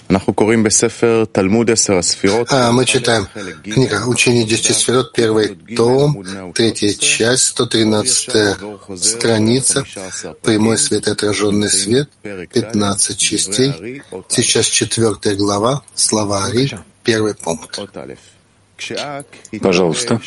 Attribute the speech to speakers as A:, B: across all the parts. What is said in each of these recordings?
A: Мы читаем книга «Учение 10 сферот», первый том, третья часть, 113 страница, прямой свет и отраженный свет, 15 частей. Сейчас 4 глава, слова Ари, первый пункт.
B: Пожалуйста.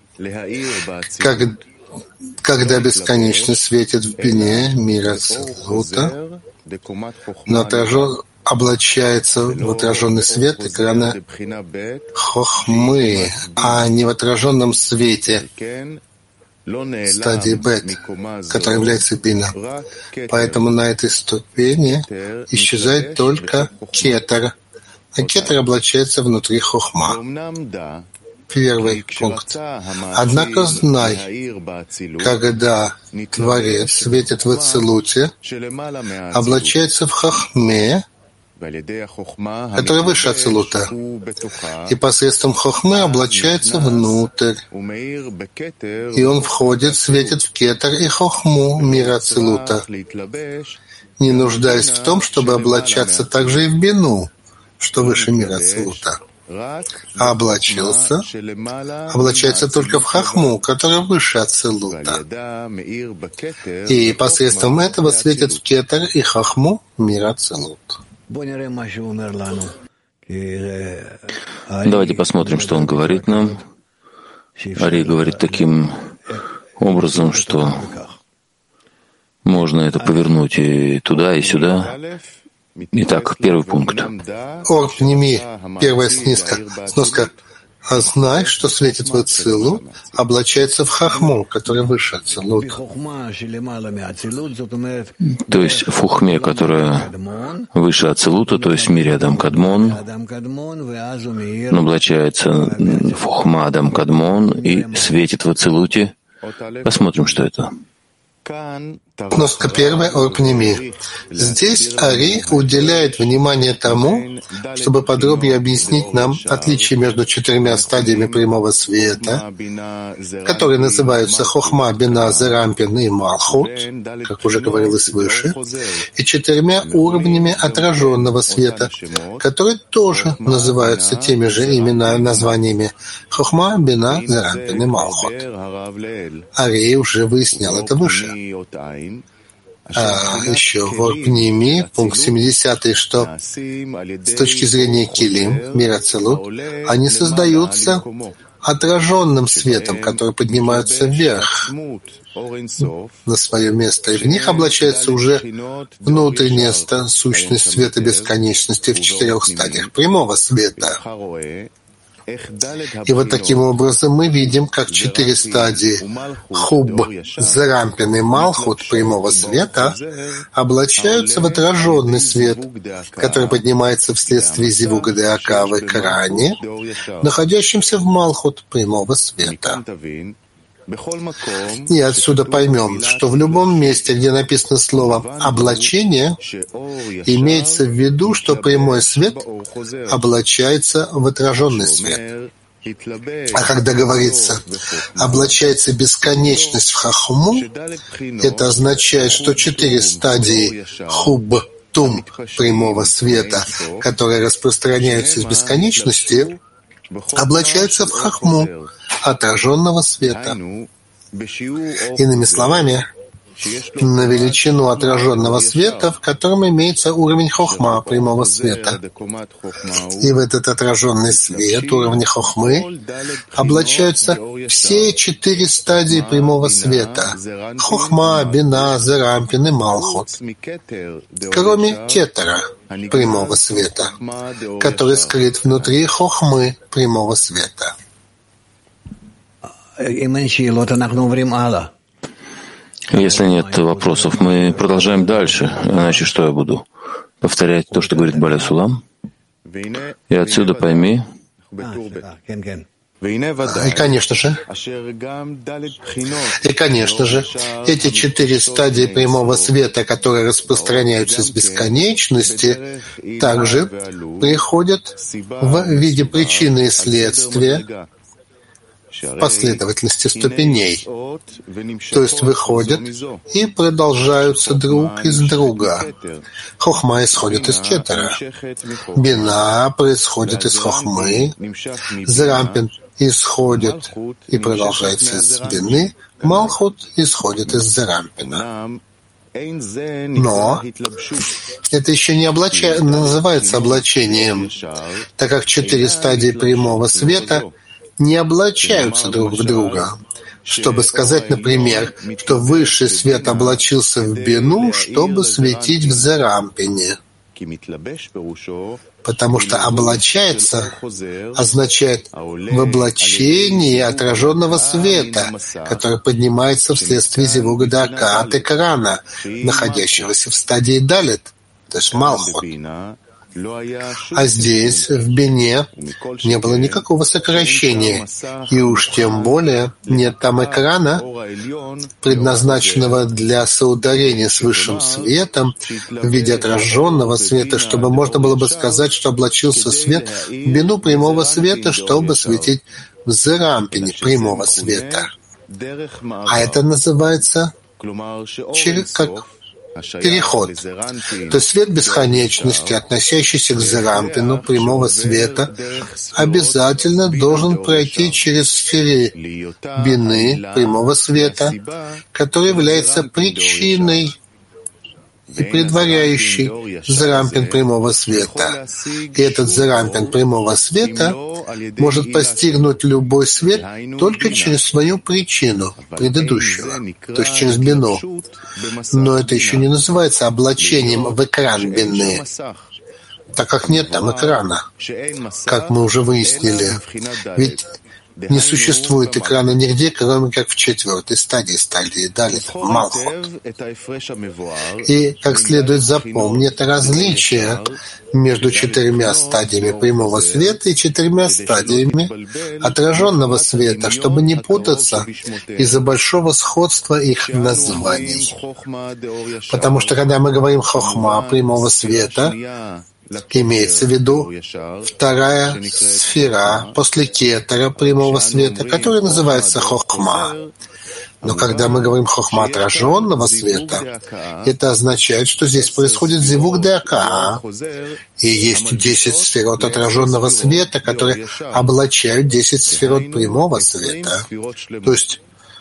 A: Когда бесконечность светит в бине мира Цилута, но облачается в отраженный свет экрана Хохмы, а не в отраженном свете стадии Бет, которая является бина. Поэтому на этой ступени исчезает только кетер, а кетер облачается внутри Хохма. Первый пункт. Однако знай, когда Творец светит в Ацилуте, облачается в Хохме, который выше Ацилута, и посредством Хохмы облачается внутрь, и он входит, светит в Кетер и Хохму мира Ацилута, не нуждаясь в том, чтобы облачаться также и в Бину, что выше мира Ацилута. А облачается только в Хохму, которая выше Ацилута, и посредством этого светит в Кетер и Хохму мира Ацилут.
B: Давайте посмотрим, что он говорит нам. Ари говорит таким образом, что можно это повернуть и туда, и сюда. Итак, первый пункт.
A: Ор пними, первая сноска. А знай, что светит в Ацилут, облачается в Хохму, которая выше Ацилут.
B: То есть в Хохме, которая выше Ацилута, то есть в мире Адам Кадмон, он облачается в Хохма Адам Кадмон и светит в Ацилуте. Посмотрим, что это.
A: Сноска первая, Орпними. Здесь Ари уделяет внимание тому, чтобы подробнее объяснить нам отличие между 4 стадиями прямого света, которые называются Хохма, Бина, Зерампин и Малхут, как уже говорилось выше, и 4 уровнями отраженного света, которые тоже называются теми же именно названиями Хохма, Бина, Зерампин и Малхут. Ари уже выяснял это выше. Еще в Орпними, пункт 70, что с точки зрения Килим, мира Цилут, они создаются отраженным светом, который поднимаются вверх на свое место, и в них облачается уже внутренняя сущность света бесконечности в 4 стадиях прямого света. И вот таким образом мы видим, как 4 стадии Хуб, Зерампин и Малхут прямого света облачаются в отраженный свет, который поднимается вследствие Зивуга Деака в экране, находящемся в Малхут прямого света. И отсюда поймем, что в любом месте, где написано слово «облачение», имеется в виду, что прямой свет облачается в отраженный свет. А когда говорится «облачается бесконечность в Хохму», это означает, что 4 стадии Хуб, Тум прямого света, которые распространяются из бесконечности, облачаются в Хохму отраженного света. Иными словами, на величину отраженного света, в котором имеется уровень Хохма прямого света. И в этот отраженный свет уровня Хохмы облачаются все 4 стадии прямого света — Хохма, Бина, Зерампин и Малхут, кроме Кетера прямого света, который скрыт внутри Хохмы прямого света.
B: Если нет вопросов, мы продолжаем дальше. Иначе что я буду? Повторять то, что говорит Баля Сулам? И отсюда пойми.
A: И, конечно же, эти 4 стадии прямого света, которые распространяются из бесконечности, также приходят в виде причины и следствия в последовательности ступеней, то есть выходят и продолжаются друг из друга. Хохма исходит из кетера, бина происходит из хохмы, зерампин исходит и продолжается из бины, малхут исходит из зерампина. Но это еще не называется облачением, так как 4 стадии прямого света не облачаются друг в друга. Чтобы сказать, например, что высший свет облачился в бину, чтобы светить в зерампине. Потому что облачается означает в облачении отраженного света, который поднимается вследствие зивуга дака от экрана, находящегося в стадии далит, то есть малхут. А здесь, в бине, не было никакого сокращения, и уж тем более нет там экрана, предназначенного для соударения с высшим светом в виде отраженного света, чтобы можно было бы сказать, что облачился свет в бину прямого света, чтобы светить в зерампине прямого света. А это называется как переход. То есть свет бесконечности, относящийся к зерампину прямого света, обязательно должен пройти через сферы бины прямого света, который является причиной и предваряющий зерампин прямого света. И этот зерампин прямого света может постигнуть любой свет только через свою причину, предыдущего, то есть через бину. Но это еще не называется облачением в экран бины, так как нет там экрана, как мы уже выяснили. Ведь не существует экрана нигде, кроме как в 4-й стадии далит, малхут. И, как следует запомнить, это различие между 4 стадиями прямого света и 4 стадиями отраженного света, чтобы не путаться из-за большого сходства их названий. Потому что, когда мы говорим хохма прямого света, имеется в виду 2-я сфера после кетера прямого света, которая называется хохма. Но когда мы говорим хохма отраженного света, это означает, что здесь происходит зивуг дака, и есть 10 сферот отраженного света, которые облачают 10 сферот прямого света, то есть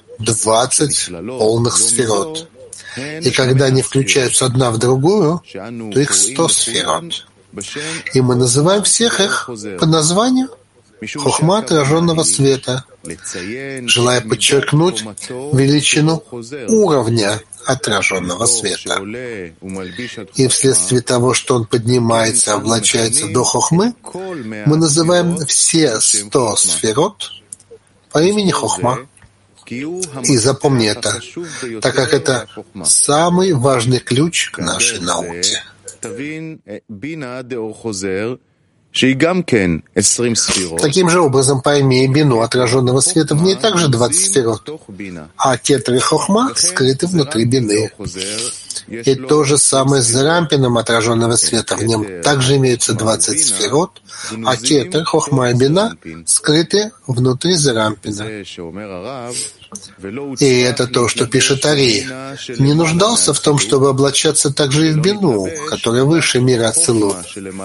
A: 20 полных сферот. И когда они включаются одна в другую, то их 100 сферот. И мы называем всех их по названию хохма отраженного света, желая подчеркнуть величину уровня отраженного света. И вследствие того, что он поднимается, облачается до хохмы, мы называем все 100 сферот по имени хохма. И запомни это, так как это самый важный ключ к нашей науке. Таким же образом, пойми бину отраженного света, в ней также 20 сферот, а кетер и хохма скрыты внутри бины. И то же самое с зерампином отраженного света, в нем также имеются 20 сферот, а кетер, хохма и бина скрыты внутри зерампина. И это то, что пишет Ари. Не нуждался в том, чтобы облачаться также и в бину, которая выше мира Ацилут.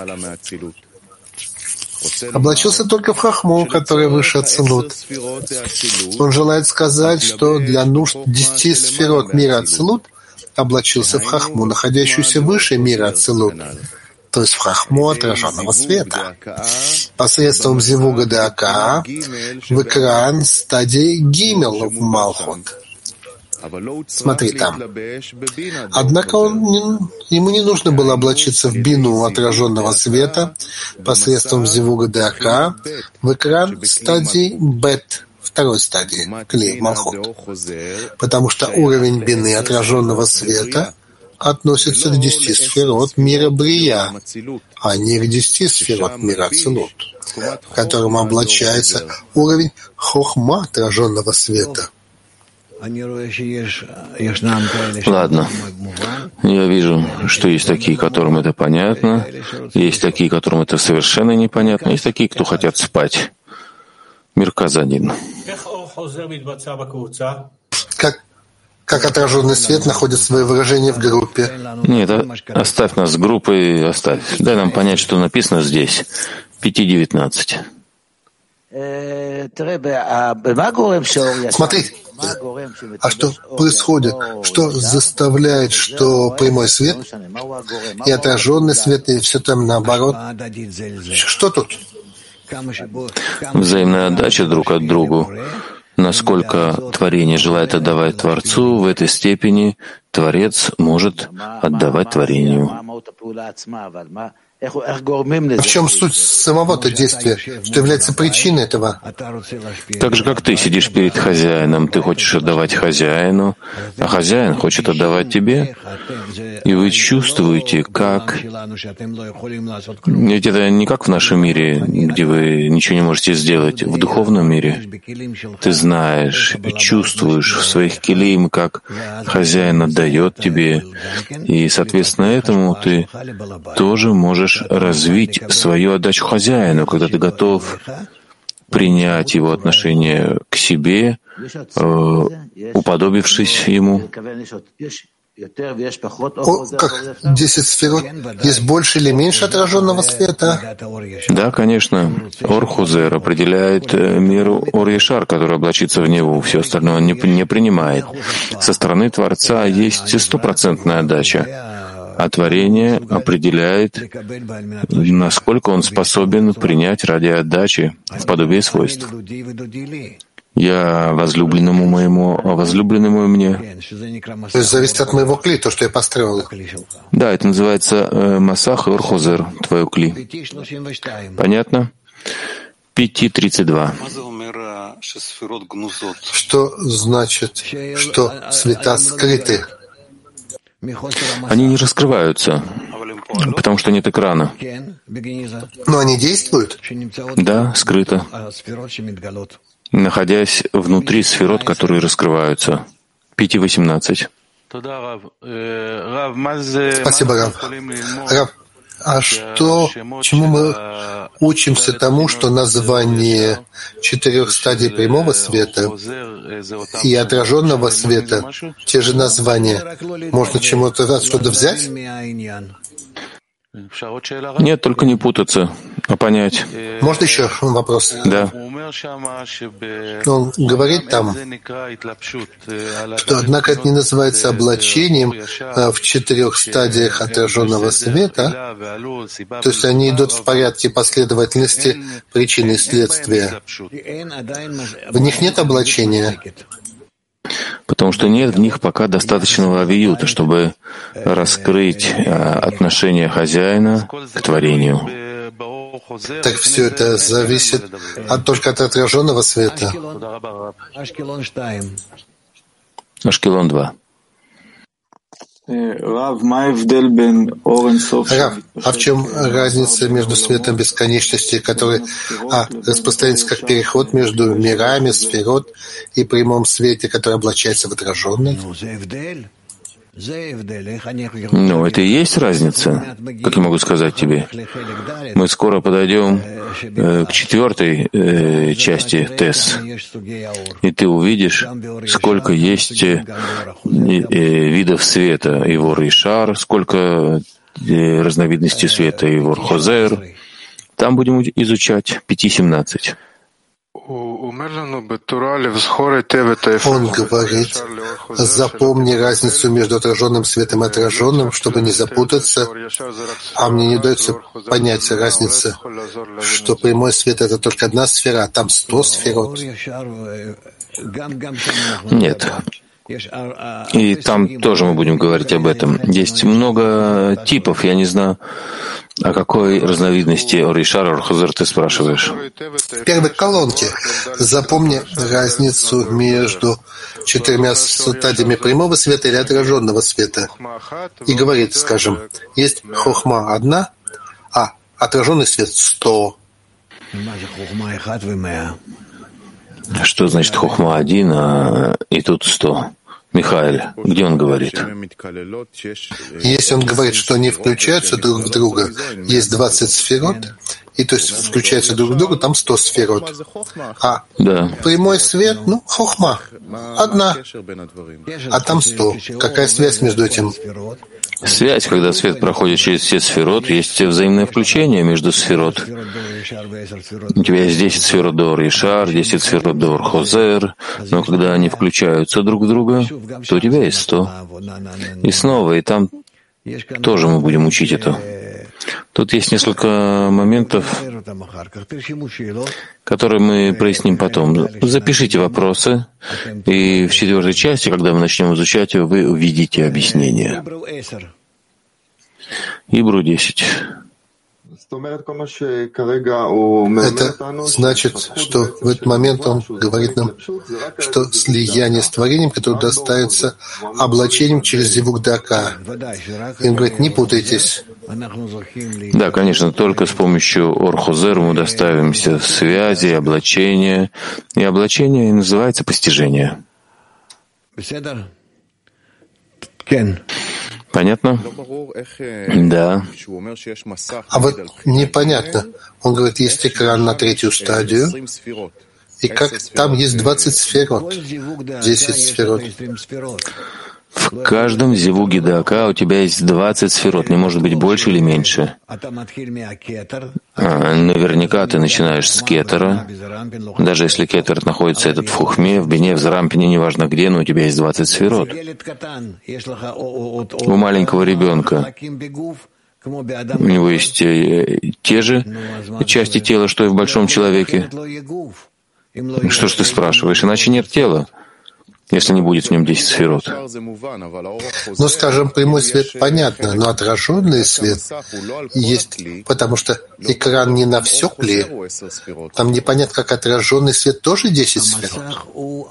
A: Облачился только в хохму, которая выше Ацилут. Он желает сказать, что для нужд 10 сферот мира Ацилут облачился в хохму, находящуюся выше мира Ацилут, то есть в хохму отраженного света, посредством зивуга дака в экран стадии гимел в малхут. Смотри там. Однако ему не нужно было облачиться в бину отраженного света посредством зивуга дака в экран стадии бет, 2-й стадии, кли, малхут. Потому что уровень бины отраженного света относится к 10 сферот мира Брия, а не к 10 сферот мира Ацилут, в котором облачается уровень хохма отраженного света.
B: Ладно. Я вижу, что есть такие, которым это понятно, есть такие, которым это совершенно непонятно, есть такие, кто хотят спать. Мерказ один.
A: Как отраженный свет находит свое выражение в группе?
B: Нет, оставь нас с группой, оставь. Дай нам понять, что написано здесь. 5:19.
A: Смотри, а что происходит? Что заставляет, что прямой свет и отраженный свет, и все там наоборот? Что тут?
B: Взаимная отдача друг от другу. Насколько творение желает отдавать Творцу, в этой степени Творец может отдавать творению.
A: А в чем суть самого-то действия? Что является причиной этого?
B: Так же, как ты сидишь перед хозяином, ты хочешь отдавать хозяину, а хозяин хочет отдавать тебе. И вы чувствуете, как... Ведь это не как в нашем мире, где вы ничего не можете сделать. В духовном мире ты знаешь, чувствуешь в своих келим, как хозяин отдает тебе, и, соответственно, этому ты тоже можешь развить свою отдачу хозяину, когда ты готов принять его отношение к себе, уподобившись ему.
A: Как 10 сферот? Есть больше или меньше отраженного света?
B: Да, конечно. Ор-Хузер определяет меру Ор-Ешар, который облачится в него. Все остальное он не принимает. Со стороны Творца есть стопроцентная отдача. А творение определяет, насколько он способен принять ради отдачи в подобие свойств. Я возлюбленному моему, а возлюбленный мой мне.
A: То есть зависит от моего кли, то, что я построил.
B: Да, это называется Масах и Ор-Хозер, твое кли. Понятно? 5:32.
A: Что значит, что света скрыты?
B: Они не раскрываются, потому что нет экрана.
A: Но они действуют?
B: Да, скрыто, находясь внутри сферот, которые раскрываются. 5:18.
A: Спасибо, Рав. Рав, а чему мы учимся тому, что название 4 стадий прямого света и отраженного света, те же названия, можно чему-то отсюда взять?
B: Нет, только не путаться, а понять.
A: Можно еще вопрос?
B: Да.
A: Он говорит там, что, однако, это не называется облачением в 4 стадиях отраженного света, то есть они идут в порядке последовательности причины и следствия. В них нет облачения.
B: Потому что нет в них пока достаточного авиюта, чтобы раскрыть отношение хозяина к творению.
A: Так все это зависит только от отраженного света.
B: Ашкелон 2.
A: Рав, а в чем разница между светом бесконечности, который распространяется как переход между мирами, сферот, и прямом свете, который облачается в отраженный?
B: Ну, это и есть разница, как я могу сказать тебе. Мы скоро подойдем к 4 части ТЭС, и ты увидишь, сколько есть видов света, и вор и шар, сколько разновидностей света, и вор хозер. Там будем изучать 5:17.
A: Он говорит, запомни разницу между отраженным светом и отраженным, чтобы не запутаться, а мне не дается понять разницы, что прямой свет — это только одна сфера, а там 100 сферот.
B: Нет. И там тоже мы будем говорить об этом. Есть много типов, я не знаю, о какой разновидности Ор-Ешар, Ор-Хозер ты спрашиваешь?
A: В первой колонке запомни разницу между 4 стадиями прямого света или отраженного света. И говорит, скажем, есть хохма 1, а отраженный свет 100.
B: Что значит хохма 1, и тут 100? Михаил, где он говорит?
A: Если он говорит, что они включаются друг в друга, есть 20 сферот, и то есть включаются друг в друга, там 100 сферот. А
B: Да.
A: прямой свет, хохма, одна, а там 100. Какая связь между этим?
B: Связь, когда свет проходит через все сферот, есть взаимное включение между сферот. У тебя есть 10 сферот Дор Ишар, 10 сферот Дор Хозер, но когда они включаются друг в друга, то у тебя есть 100. И снова, и там тоже мы будем учить это. Тут есть несколько моментов, которые мы проясним потом. Запишите вопросы, и в 4-й части, когда мы начнем изучать ее, вы увидите объяснение. Ибру 10.
A: Это значит, что в этот момент он говорит нам, что слияние с творением, которое достается облачением через зивук дака. И он говорит, не путайтесь.
B: Да, конечно, только с помощью Ор-Хозер мы доставимся связи, облачения. И облачение называется постижение. Понятно? Да.
A: А вот непонятно. Он говорит, есть экран на 3-ю стадию, и как там есть 20 сферот, 10 сферот.
B: В каждом зивуге дака у тебя есть 20 сферот, не может быть больше или меньше. Наверняка ты начинаешь с кетера. Даже если кетер находится этот в хухме, в бине, в зарампине, неважно где, но у тебя есть 20 сферот. У маленького ребенка у него есть те же части тела, что и в большом человеке. Что ж ты спрашиваешь? Иначе нет тела, если не будет в нем 10 сферот.
A: Ну, скажем, прямой свет понятно, но отраженный свет есть, потому что экран не на все кли. Там непонятно, как отраженный свет тоже 10 сферот.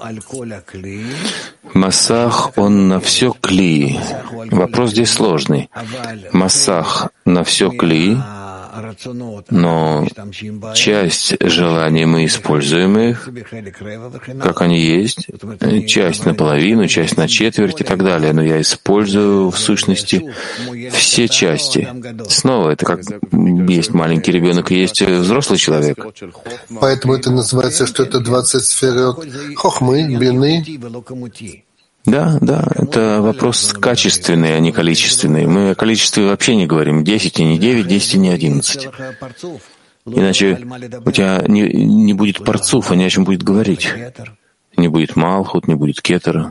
B: Массах, он на все кли. Вопрос здесь сложный. Массах на все кли, но часть желаний мы используем их, как они есть, часть наполовину, часть на четверть и так далее. Но я использую в сущности все части. Снова это как есть маленький ребенок и есть взрослый человек.
A: Поэтому это называется, что это 20 сферот хохмы, бины.
B: Да, это вопрос качественный, а не количественный. Мы о количестве вообще не говорим. 10 и не 9, 10 и не 11. Иначе у тебя не будет парцуфа, ни о чем будет говорить. Не будет малхут, не будет кетера.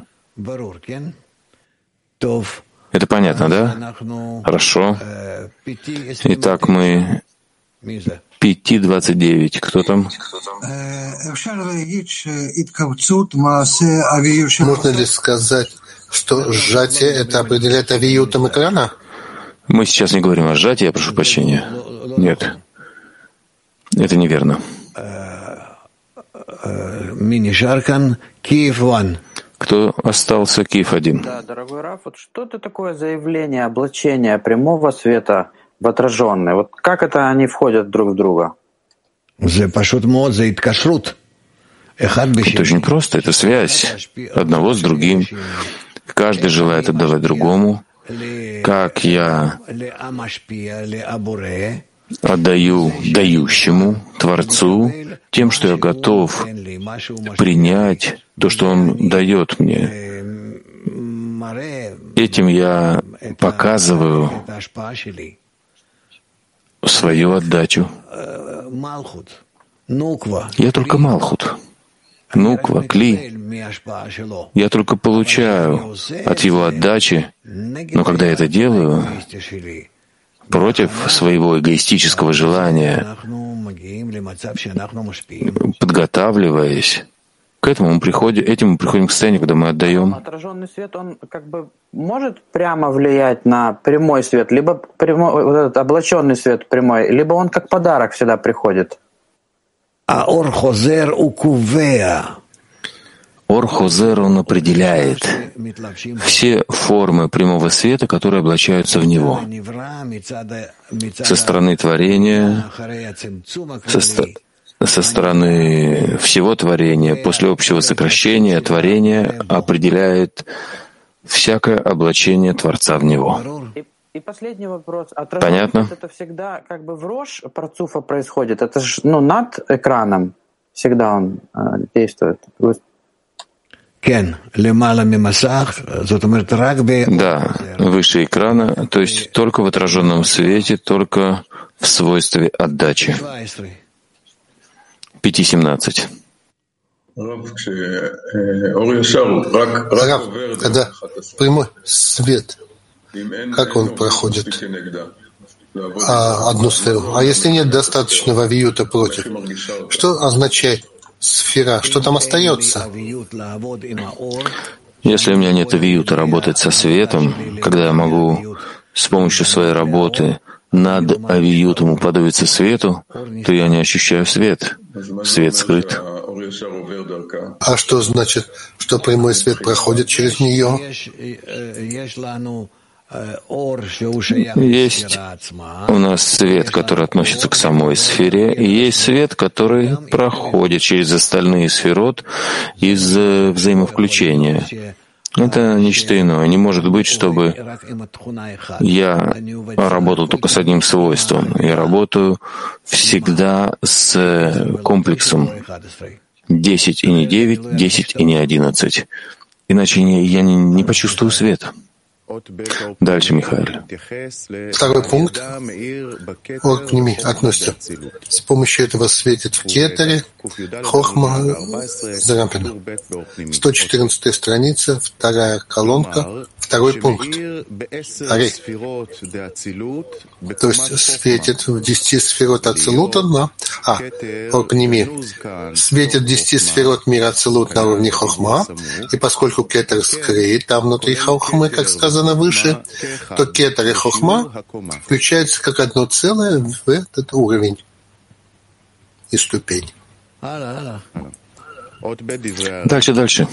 B: Это понятно, да? Хорошо. Итак, мы 5:29. Кто там?
A: Можно ли сказать, что сжатие это определяет авиютом экрана?
B: Мы сейчас не говорим о сжатии, я прошу прощения. Нет. Это неверно. Кто остался? Киев-1.
C: Да, дорогой Раф, вот что это такое заявление облачения прямого света в отраженный? Вот как это они входят друг в друга?
B: Это очень просто, это связь одного с другим. Каждый желает отдавать другому. Как я отдаю дающему, Творцу, тем, что я готов принять то, что Он дает мне. Этим я показываю свою отдачу. Я только Малхут, Нуква, Кли. Я только получаю от его отдачи, но когда я это делаю, против своего эгоистического желания, подготавливаясь, к этому мы приходим к состоянию, когда мы отдаем.
C: Отраженный свет, он как бы может прямо влиять на прямой свет, либо прямой, вот этот облаченный свет прямой, либо он как подарок всегда приходит.
B: Ор-Хозер, он определяет все формы прямого света, которые облачаются в него. Со стороны творения, со стороны всего творения, после общего сокращения творения определяет всякое облачение Творца в него.
C: И последний вопрос.
B: Понятно?
C: Это всегда как бы в рожь парцуфа происходит. Это же над экраном всегда он действует.
B: Да, выше экрана, то есть только в отраженном свете, только в свойстве отдачи. 5.17.
A: Рав, когда прямой свет, как он проходит одну сферу? А если нет достаточного виюта против? Что означает сфера? Что там остается?
B: Если у меня нет виюта работать со светом, когда я могу с помощью своей работы над авиютом уподобиться свету, то я не ощущаю свет. Свет скрыт.
A: А что значит, что прямой свет проходит через нее?
B: Есть у нас свет, который относится к самой сфере, и есть свет, который проходит через остальные сферот из взаимовключения. Это нечто иное. Не может быть, чтобы я работал только с одним свойством. Я работаю всегда с комплексом 10 и не 9, 10 и не 11. Иначе я не почувствую света. Дальше, Михаил.
A: Второй пункт. Вот к ним относится. С помощью этого светит в кетере Хохма Зарампина. 114 страница, вторая колонка, второй пункт. Ари. То есть светит в 10 сферот Ацилута на... Орпними. Светит в 10 сферот мира Ацилут на уровне Хохма, и поскольку кетер скрыт там внутри Хохмы, как сказано выше, то кетер и Хохма включаются как одно целое в этот уровень и ступень.
B: Дальше.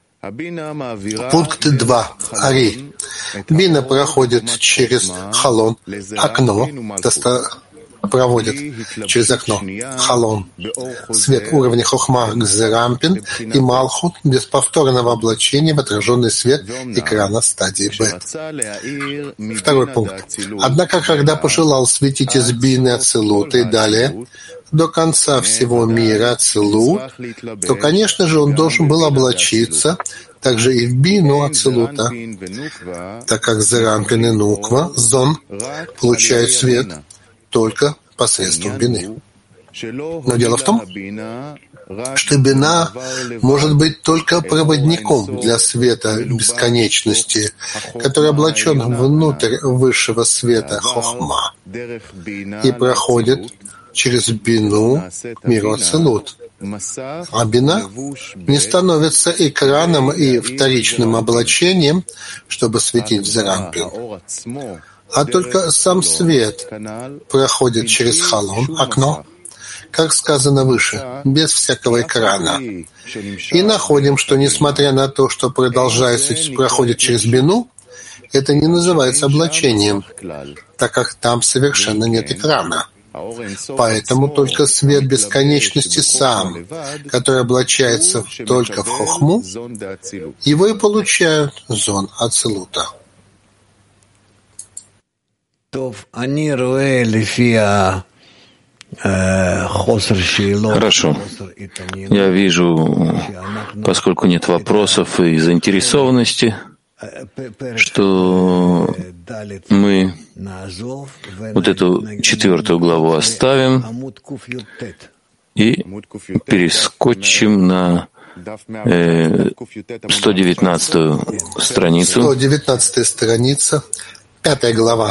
A: Пункт 2. Ари. Бина проходит через халон, окно, проводит через окно, халон, свет уровня Хохма Гзерампин и Малхут без повторного облачения в отраженный свет экрана стадии Б. Второй пункт. Однако, когда пожелал светить из Бины Ацилута и далее до конца всего мира Ацилут, то, конечно же, он должен был облачиться также и в Бину Ацилута, так как Зерампин и Нуква, Зон, получают свет только посредством бины. Но дело в том, что бина может быть только проводником для света бесконечности, который облачен внутрь высшего света Хохма и проходит через бину к миру Ацилут. А бина не становится экраном и вторичным облачением, чтобы светить в Зерампин, а только сам свет проходит через халон, окно, как сказано выше, без всякого экрана. И находим, что несмотря на то, что проходит через бину, это не называется облачением, так как там совершенно нет экрана. Поэтому только свет бесконечности сам, который облачается только в Хохму, его и получают зон Ацилута.
B: Хорошо. Я вижу, поскольку нет вопросов и заинтересованности, что мы вот эту 4 главу оставим и перескочим на 119 страницу.
A: 119 страница, 5 глава.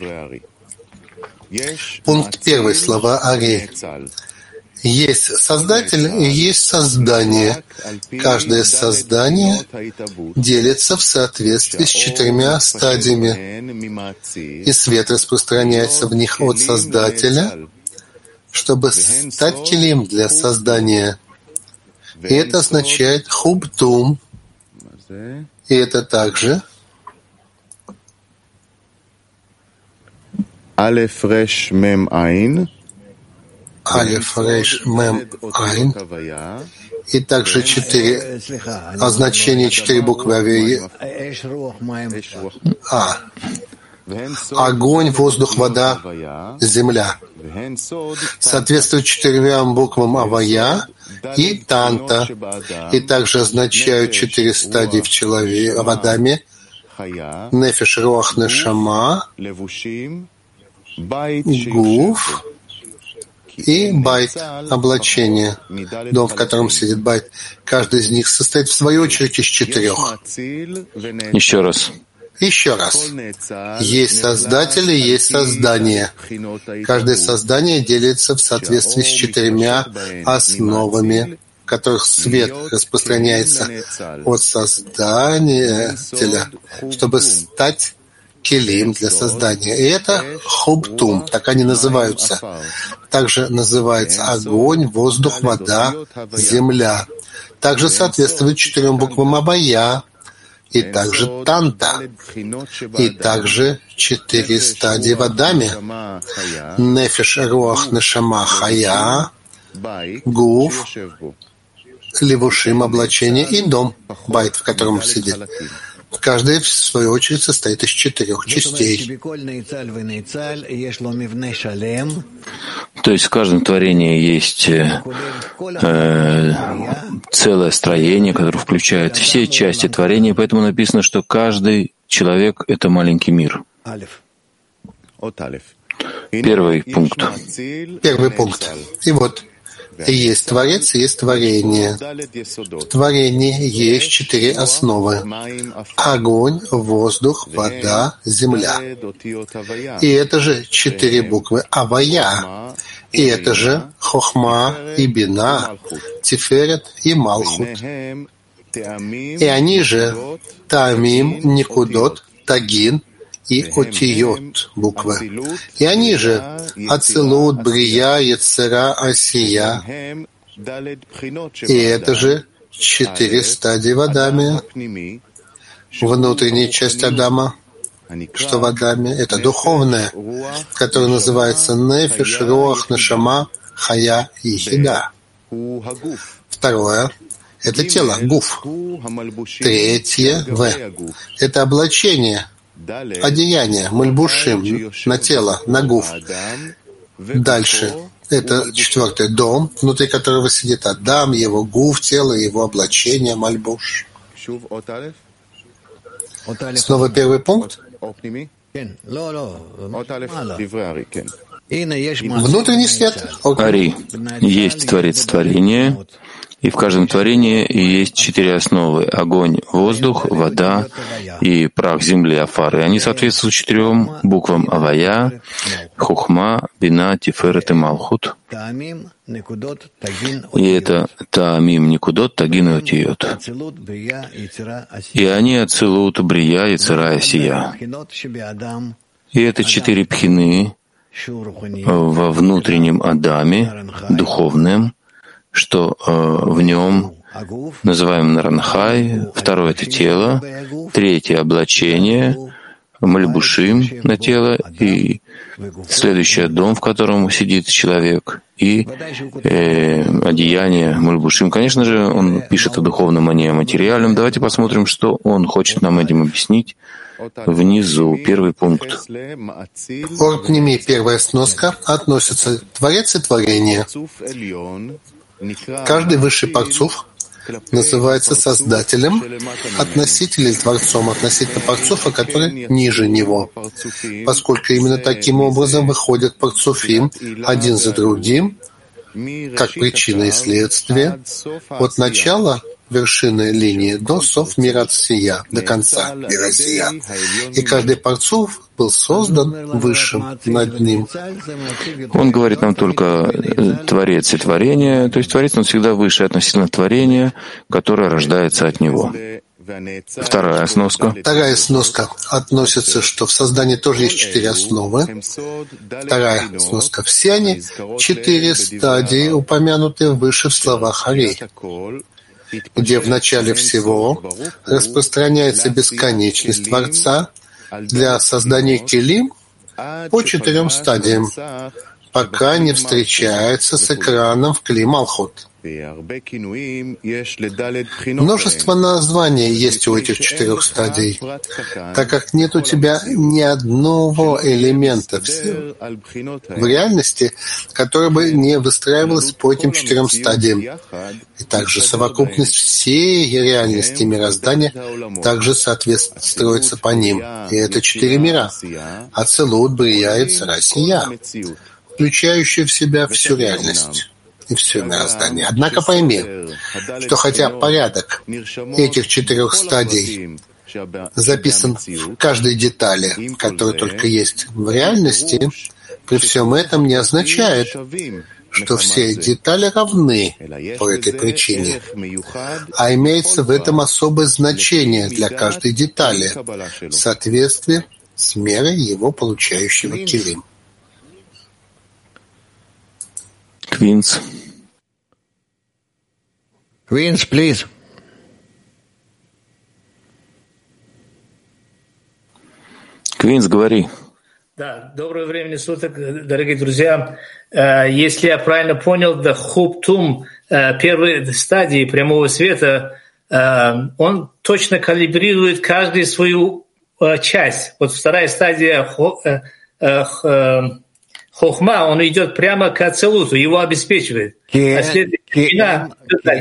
A: Пункт 1, слова Ари. Есть Создатель и есть создание. Каждое создание делится в соответствии с 4 стадиями, и свет распространяется в них от Создателя, чтобы стать килим для создания. И это означает хубтум, и это также Алеф, Рейш, Мем, Айн, и также 4 означения, 4 буквы Авии. Огонь, воздух, вода, земля. Соответствует 4 буквам Авая и Танта, и также означают 4 стадии в человеке, в Адаме: Нефеш, Руах, Нешама, Гуф и Байт, облачение, дом, в котором сидит Байт. Каждый из них состоит, в свою очередь, из 4.
B: Еще раз.
A: Еще раз. Есть Создатель и есть создание. Каждое создание делится в соответствии с 4 основами, в которых свет распространяется от Создателя, чтобы стать келим для создания. И это хубтум, так они называются. Также называется огонь, воздух, вода, земля. Также соответствует 4 буквам Абая, и также Танта, и также 4 стадии в Адаме: Нефеш, Руах, Нешама, Хая, Гуф, Левушим, облачение, и дом, Байт, в котором сидит. Каждая, в свою очередь, состоит из 4 частей.
B: То есть в каждом творении есть целое строение, которое включает все части творения, поэтому написано, что каждый человек — это маленький мир. Первый пункт.
A: Первый пункт. И вот, есть Творец, есть творение. В творении есть 4 основы: огонь, воздух, вода, земля. И это же 4 буквы Авая. И это же Хохма и Бина, Тиферет и Малхут. И они же Таамим, Никудот, Тагин и Отиот буквы. И они же Ацилут, Брия, Ецера, Асия. И это же 4 стадии в Адаме. Внутренняя часть Адама, что в Адаме, это духовная, которая называется Нефеш, Руах, Нешама, Хая и Хида. Второе — это тело, Гуф. Третье — В. Это облачение, одеяние, мальбушим, на тело, на Гуф. Дальше — это 4-й дом, внутри которого сидит Адам, его Гуф, тело, его облачение, мальбуш. Снова первый пункт. Внутренний свет.
B: Ари. Есть Творец творения, и в каждом творении есть 4 основы: огонь, воздух, вода и прах земли, афар. И они соответствуют 4 буквам Авая, Хухма, Бина, Тиферет и Малхут. И это Таамим, Никудот, Тагин и Отиот. И они Ацилут, Брия, Ецера, Асия. И это 4 пхины во внутреннем Адаме, духовном, что в нем называем Наранхай, 2 — это тело, 3 — облачение, мальбушим на тело, и следующее — дом, в котором сидит человек, и одеяние, мальбушим. Конечно же, он пишет о духовном, а не о материальном. Давайте посмотрим, что он хочет нам этим объяснить. Внизу, первый пункт.
A: Орпними, первая сноска, относится Творец и творение. Каждый высший парцуф называется Создателем относительно или Творцом относительно парцуфа, который ниже него, поскольку именно таким образом выходят парцуфим один за другим, как причина и следствие, от начала вершины линии до сов мира сия, до конца мира сия. И каждый парцуф был создан высшим над ним.
B: Он говорит нам только Творец и творение, то есть Творец, он всегда выше относительно творения, которое рождается от него. Вторая сноска.
A: Вторая сноска относится, что в создании тоже есть 4 основы. Вторая сноска. Все они 4 стадии, упомянутые выше в словах Арей, где в начале всего распространяется бесконечность Творца для создания келим по 4 стадиям, пока не встречается с экраном в Кли Малхут. Множество названий есть у этих 4 стадий, так как нет у тебя ни одного элемента в реальности, который бы не выстраивался по этим 4 стадиям. И также совокупность всей реальности мироздания также строится по ним. И это 4 мира. Ацилут, Брия, Йецер, Сия, включающие в себя всю реальность и все мироздание. Однако пойми, что хотя порядок этих 4 стадий записан в каждой детали, которая только есть в реальности, при всем этом не означает, что все детали равны по этой причине, а имеется в этом особое значение для каждой детали в соответствии с мерой его получающего килим.
B: Квинс.
D: Квинс, please.
B: Квинс, говори.
E: Да, доброго времени суток, дорогие друзья. Если я правильно понял, Хубтум первой стадии прямого света, он точно калибрирует каждую свою часть. Вот вторая стадия Хохма, он идет прямо к Ацилуту, его обеспечивает. А следующая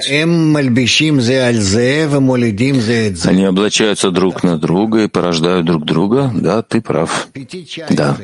B: Они облачаются друг на друга и порождают друг друга. Да, ты прав. Да.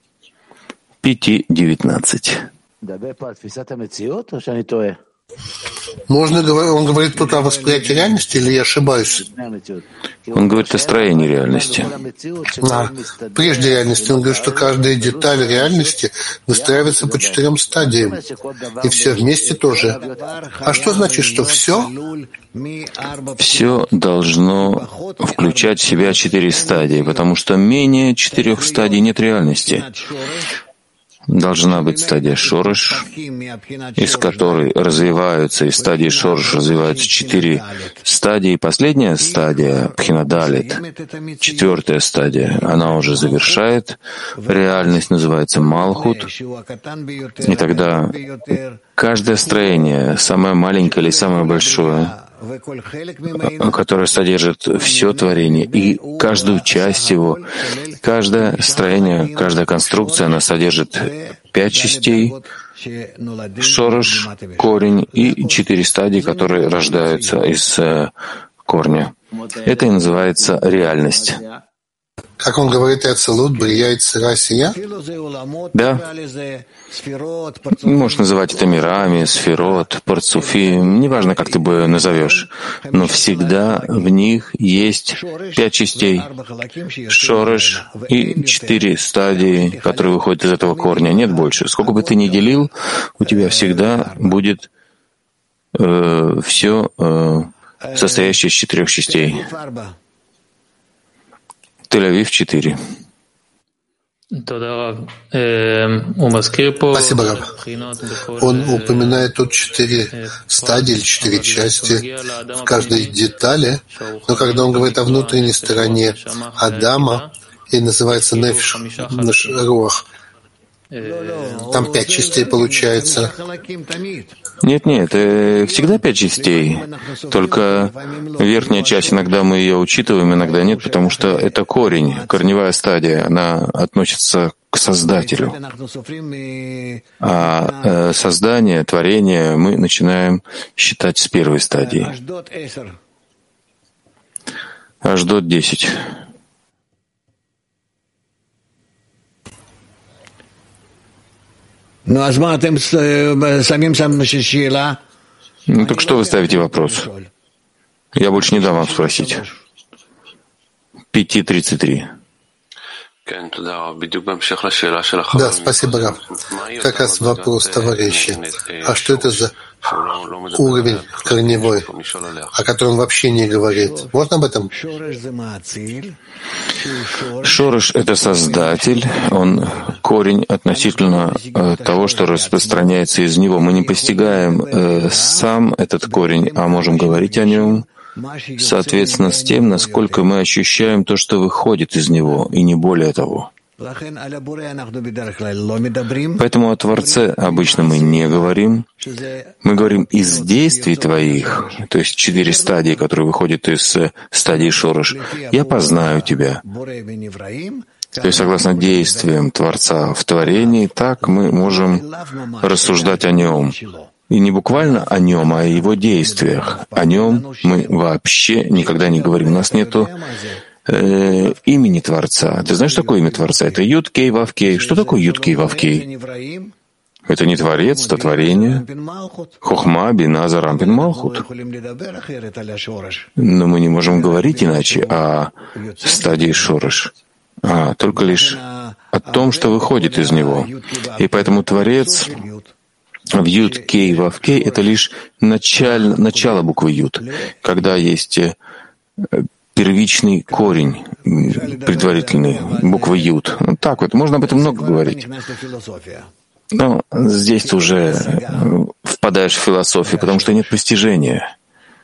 B: 5:19.
A: Он говорит тут о восприятии реальности, или я ошибаюсь?
B: Он говорит о строении реальности.
A: Прежде реальности он говорит, что каждая деталь реальности выстраивается по 4 стадиям, и все вместе тоже. А что значит, что все?
B: Все должно включать в себя 4 стадии, потому что менее 4 стадий нет реальности. Должна быть стадия Шореш, из которой развиваются, из стадии Шореш развиваются 4 стадии. Последняя стадия, Пхинадалит, 4-я стадия, она уже завершает реальность, называется Малхут. И тогда каждое строение, самое маленькое или самое большое, которое содержит все творение и каждую часть его, каждое строение, каждая конструкция, она содержит 5 частей, шореш, корень и 4 стадии, которые рождаются из корня. Это и называется реальность.
A: Как он говорит, Ацилут, Брия, Йецер, Сия?
B: Да. Можешь называть это мирами, сферот, парцуфи, неважно, как ты бы назовешь, но всегда в них есть 5 частей, шореш и 4 стадии, которые выходят из этого корня. Нет больше. Сколько бы ты ни делил, у тебя всегда будет все состоящее из 4 частей. Тель-Авив 4.
A: Спасибо, Рав. Он упоминает тут 4 стадии или 4 части в каждой детали, но когда он говорит о внутренней стороне Адама, и называется Нефеш Руах, там 5 частей получается.
B: Нет, всегда 5 частей. Только верхняя часть, иногда мы ее учитываем, иногда нет, потому что это корень, корневая стадия, она относится к Создателю. А создание, творение мы начинаем считать с 1-й стадии. Аждот 10.
D: Ну так
B: что вы ставите вопрос? Я больше не дам вам спросить. 5:33.
A: Да, спасибо, Рав. Как раз вопрос, товарищи. А что это за уровень корневой, о котором он вообще не говорит? Можно об этом?
B: Шореш — это Создатель, он корень относительно того, что распространяется из него. Мы не постигаем сам этот корень, а можем говорить о нем, соответственно, с тем, насколько мы ощущаем то, что выходит из него, и не более того. Поэтому о Творце обычно мы не говорим. Мы говорим из действий твоих, то есть 4 стадии, которые выходят из стадии Шорош. Я познаю тебя. То есть, согласно действиям Творца в творении, так мы можем рассуждать о Нем. И не буквально о Нем, а о Его действиях. О Нем мы вообще никогда не говорим. У нас нету имени Творца. Ты знаешь, что такое имя Творца? Это Юд Кей Вав Кей. Что такое Юд Кей Вав Кей? Это не Творец, это творение. Хохма, Бина, Зарампин, Малхут. Но мы не можем говорить иначе о стадии Шорош, а только лишь о том, что выходит из него. И поэтому Творец в Юд Кей Вав Кей — это лишь начало буквы Юд, когда есть первичный корень, предварительный, буква Юд. Так вот, можно об этом много говорить. Но здесь ты уже впадаешь в философию, потому что нет постижения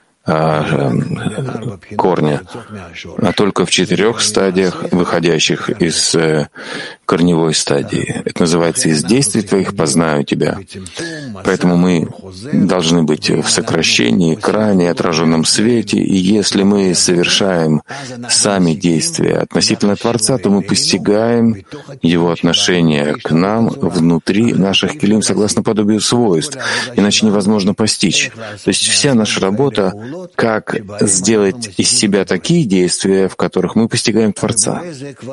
B: корня, а только в 4 стадиях, выходящих из корневой стадии. Это называется «из действий твоих познаю тебя». Поэтому мы должны быть в сокращении, крайне отраженном свете, и если мы совершаем сами действия относительно Творца, то мы постигаем Его отношение к нам внутри наших килим согласно подобию свойств, иначе невозможно постичь. То есть вся наша работа — как сделать из себя такие действия, в которых мы постигаем Творца.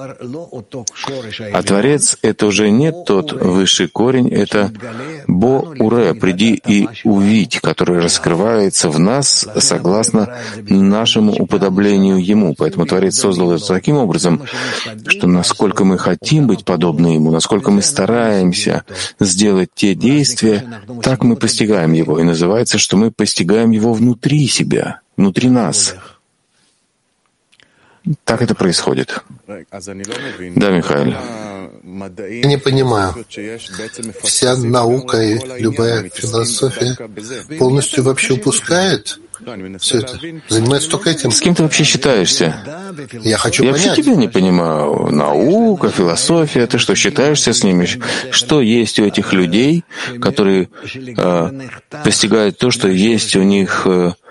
B: А Творец — это уже не тот высший корень, это Бо-Уре, приди и увидь, который раскрывается в нас согласно нашему уподоблению Ему. Поэтому Творец создал это таким образом, что насколько мы хотим быть подобны Ему, насколько мы стараемся сделать те действия, так мы постигаем Его. И называется, что мы постигаем Его внутри себя, внутри нас. Так это происходит. Да, Михаил.
A: Я не понимаю. Вся наука и любая философия полностью вообще упускает все это, занимается только этим.
B: С кем ты вообще считаешься?
A: Я хочу
B: понять.
A: Я
B: вообще тебя не понимаю. Наука, философия, ты что, считаешься с ними? Что есть у этих людей, которые постигают то, что есть у них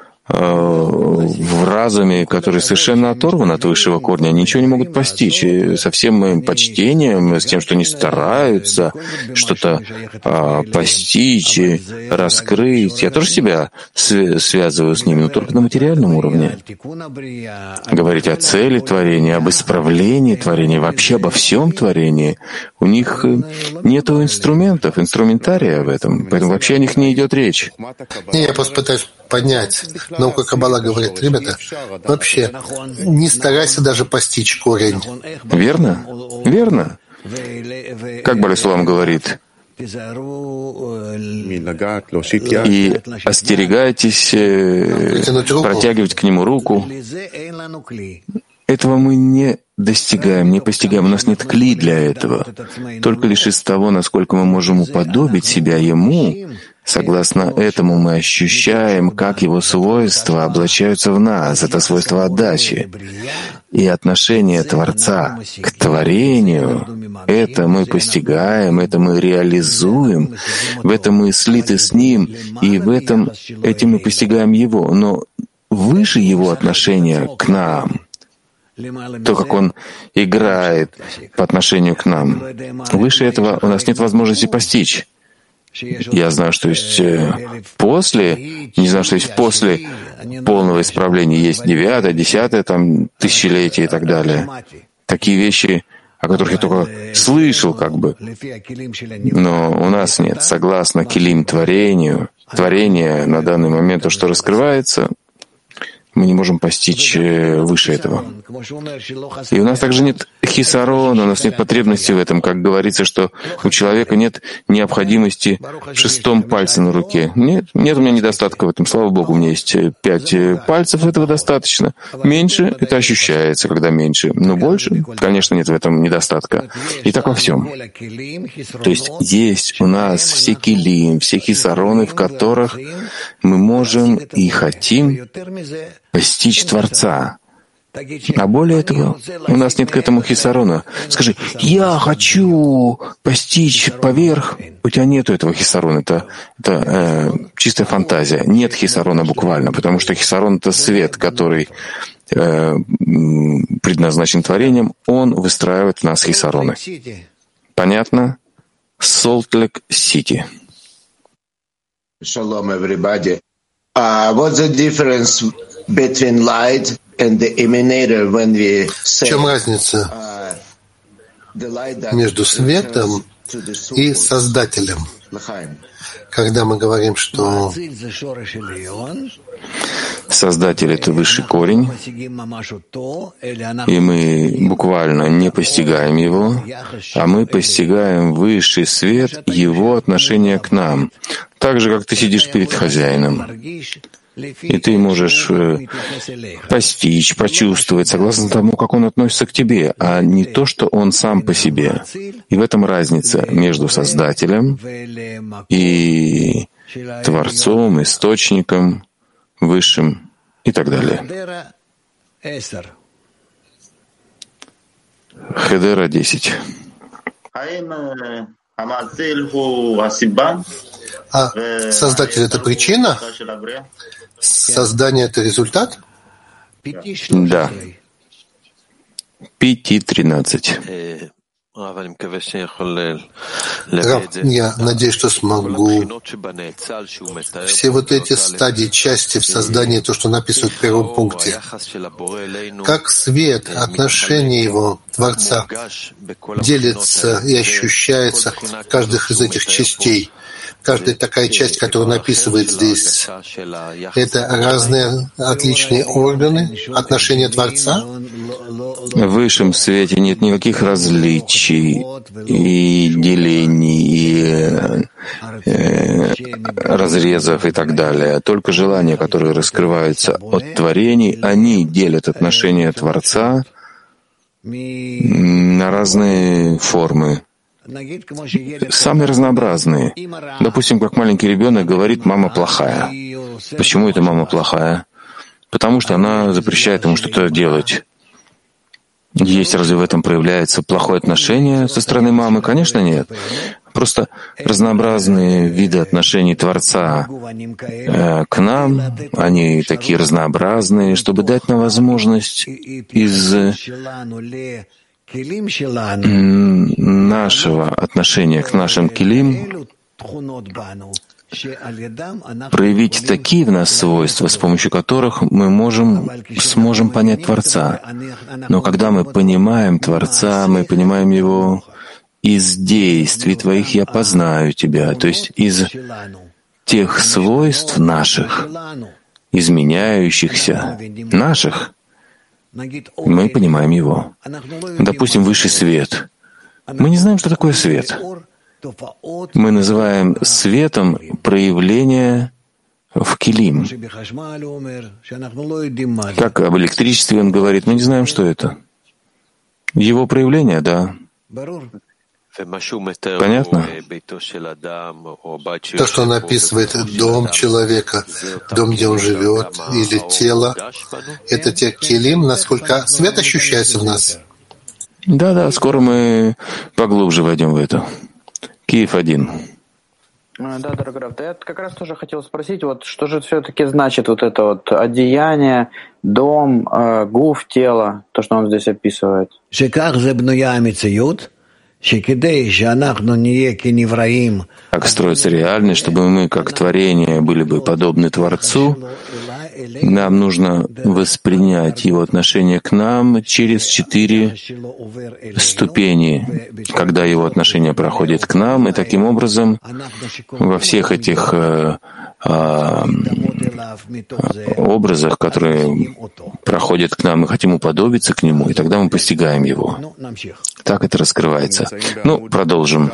B: в разуме, который совершенно оторван от высшего корня, ничего не могут постичь. И со всем моим почтением, с тем, что они стараются что-то постичь и раскрыть, я тоже себя связываю с ними, но только на материальном уровне. Говорить о цели творения, об исправлении творения, вообще обо всем творении, у них нет инструментов, инструментария в этом, поэтому вообще о них не идет речь.
A: Не, я просто пытаюсь понять. Наука Каббала говорит, ребята, вообще не старайся даже постичь корень.
B: Верно? Верно. Как Балисулам говорит, и остерегайтесь протягивать к нему руку. Этого мы не достигаем, не постигаем. У нас нет кли для этого. Только лишь из того, насколько мы можем уподобить себя Ему, согласно этому мы ощущаем, как Его свойства облачаются в нас. Это свойство отдачи. И отношение Творца к творению — это мы постигаем, это мы реализуем, в этом мы слиты с Ним, и этим мы постигаем Его. Но выше Его отношения к нам, то, как Он играет по отношению к нам, выше этого у нас нет возможности постичь. Я знаю, что есть после полного исправления есть 9-е, 10-е, там, тысячелетие и так далее. Такие вещи, о которых я только слышал, как бы. Но у нас нет. Согласно килим творение на данный момент, то, что раскрывается, мы не можем постичь выше этого. И у нас также нет хисарона, у нас нет потребности в этом, как говорится, что у человека нет необходимости в 6-м пальце на руке. Нет у меня недостатка в этом. Слава Богу, у меня есть 5 пальцев, этого достаточно. Меньше — это ощущается, когда меньше. Но больше, конечно, нет в этом недостатка. И так во всем. То есть у нас все килим, все хисароны, в которых мы можем и хотим постичь Творца. А более этого, у нас нет к этому хисарона. Скажи, я хочу постичь поверх. У тебя нету этого хисарона. Это чистая фантазия. Нет хисарона буквально, потому что хисарон — это свет, который предназначен творением. Он выстраивает в нас хисароны. Понятно? Солт-Лейк-Сити.
D: Shalom, everybody. What's the difference between light and the emanator when we say?
A: В чем разница между светом и Создателем? Когда мы говорим, что
B: Создатель — это высший корень, и мы буквально не постигаем его, а мы постигаем высший свет его отношения к нам, так же, как ты сидишь перед хозяином. И ты можешь постичь, почувствовать, согласно тому, как он относится к тебе, а не то, что он сам по себе. И в этом разница между Создателем и Творцом, Источником, Высшим и так далее. Хедера 10.
A: А Создатель — это причина? Создание — это результат?
B: Да. 5:13.
A: Рав, я надеюсь, что смогу все вот эти стадии, части в создании, то, что написано в первом пункте, как свет, отношение его, Творца, делится и ощущается в каждых из этих частей. Каждая такая часть, которую он описывает здесь, это разные отличные органы отношения Творца.
B: В высшем свете нет никаких различий и делений, и разрезов и так далее. Только желания, которые раскрываются от творений, они делят отношения Творца на разные формы. Самые разнообразные. Допустим, как маленький ребенок говорит: «Мама плохая». Почему это мама плохая? Потому что она запрещает ему что-то делать. Есть разве в этом проявляется плохое отношение со стороны мамы? Конечно, нет. Просто разнообразные виды отношений Творца к нам, они такие разнообразные, чтобы дать нам возможность из нашего отношения к нашим килим проявить такие в нас свойства, с помощью которых мы сможем понять Творца. Но когда мы понимаем Творца, мы понимаем Его из действий Твоих «Я познаю Тебя», то есть из тех свойств наших, изменяющихся, наших, мы понимаем Его. Допустим, высший свет. Мы не знаем, что такое свет. Мы называем светом проявление в килим. Как об электричестве он говорит, мы не знаем, что это. Его проявление, да. Понятно?
A: То, что он описывает дом человека, дом, где он живет, или тело, это те килим, насколько свет ощущается в нас.
B: Да, скоро мы поглубже войдем в это. Киев 1.
C: Да, дорогой Рав, я как раз тоже хотел спросить, вот что же все-таки значит вот это вот одеяние, дом, гуф, тело, то, что он здесь описывает.
B: Как строится реальность, чтобы мы, как творение, были бы подобны Творцу, нам нужно воспринять Его отношение к нам через 4 ступени, когда Его отношение проходит к нам, и таким образом во всех этих образах, которые проходят к нам, мы хотим уподобиться к Нему, и тогда мы постигаем Его. Так это раскрывается. Продолжим.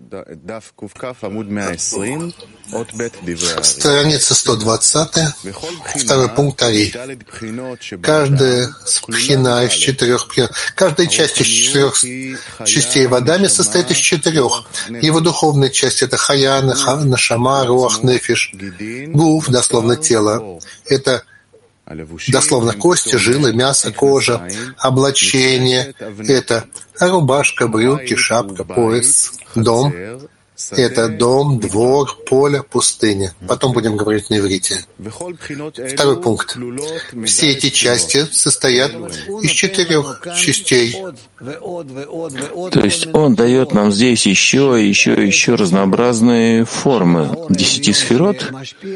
A: Страница 120, второй пункт Ари. Каждая пхина из 4 пхин, каждая часть из 4 частей Вадами состоит из 4. Его духовная часть — это хая, нашама, руах, нефиш. Гуф, дословно тело, это Дословно кости, жилы, мясо, кожа, облачение — это рубашка, брюки, шапка, пояс, дом — это дом, двор, поле, пустыня. Потом будем говорить на иврите. Второй пункт. Все эти части состоят из 4 частей.
B: То есть он дает нам здесь еще разнообразные формы. 10 сферот,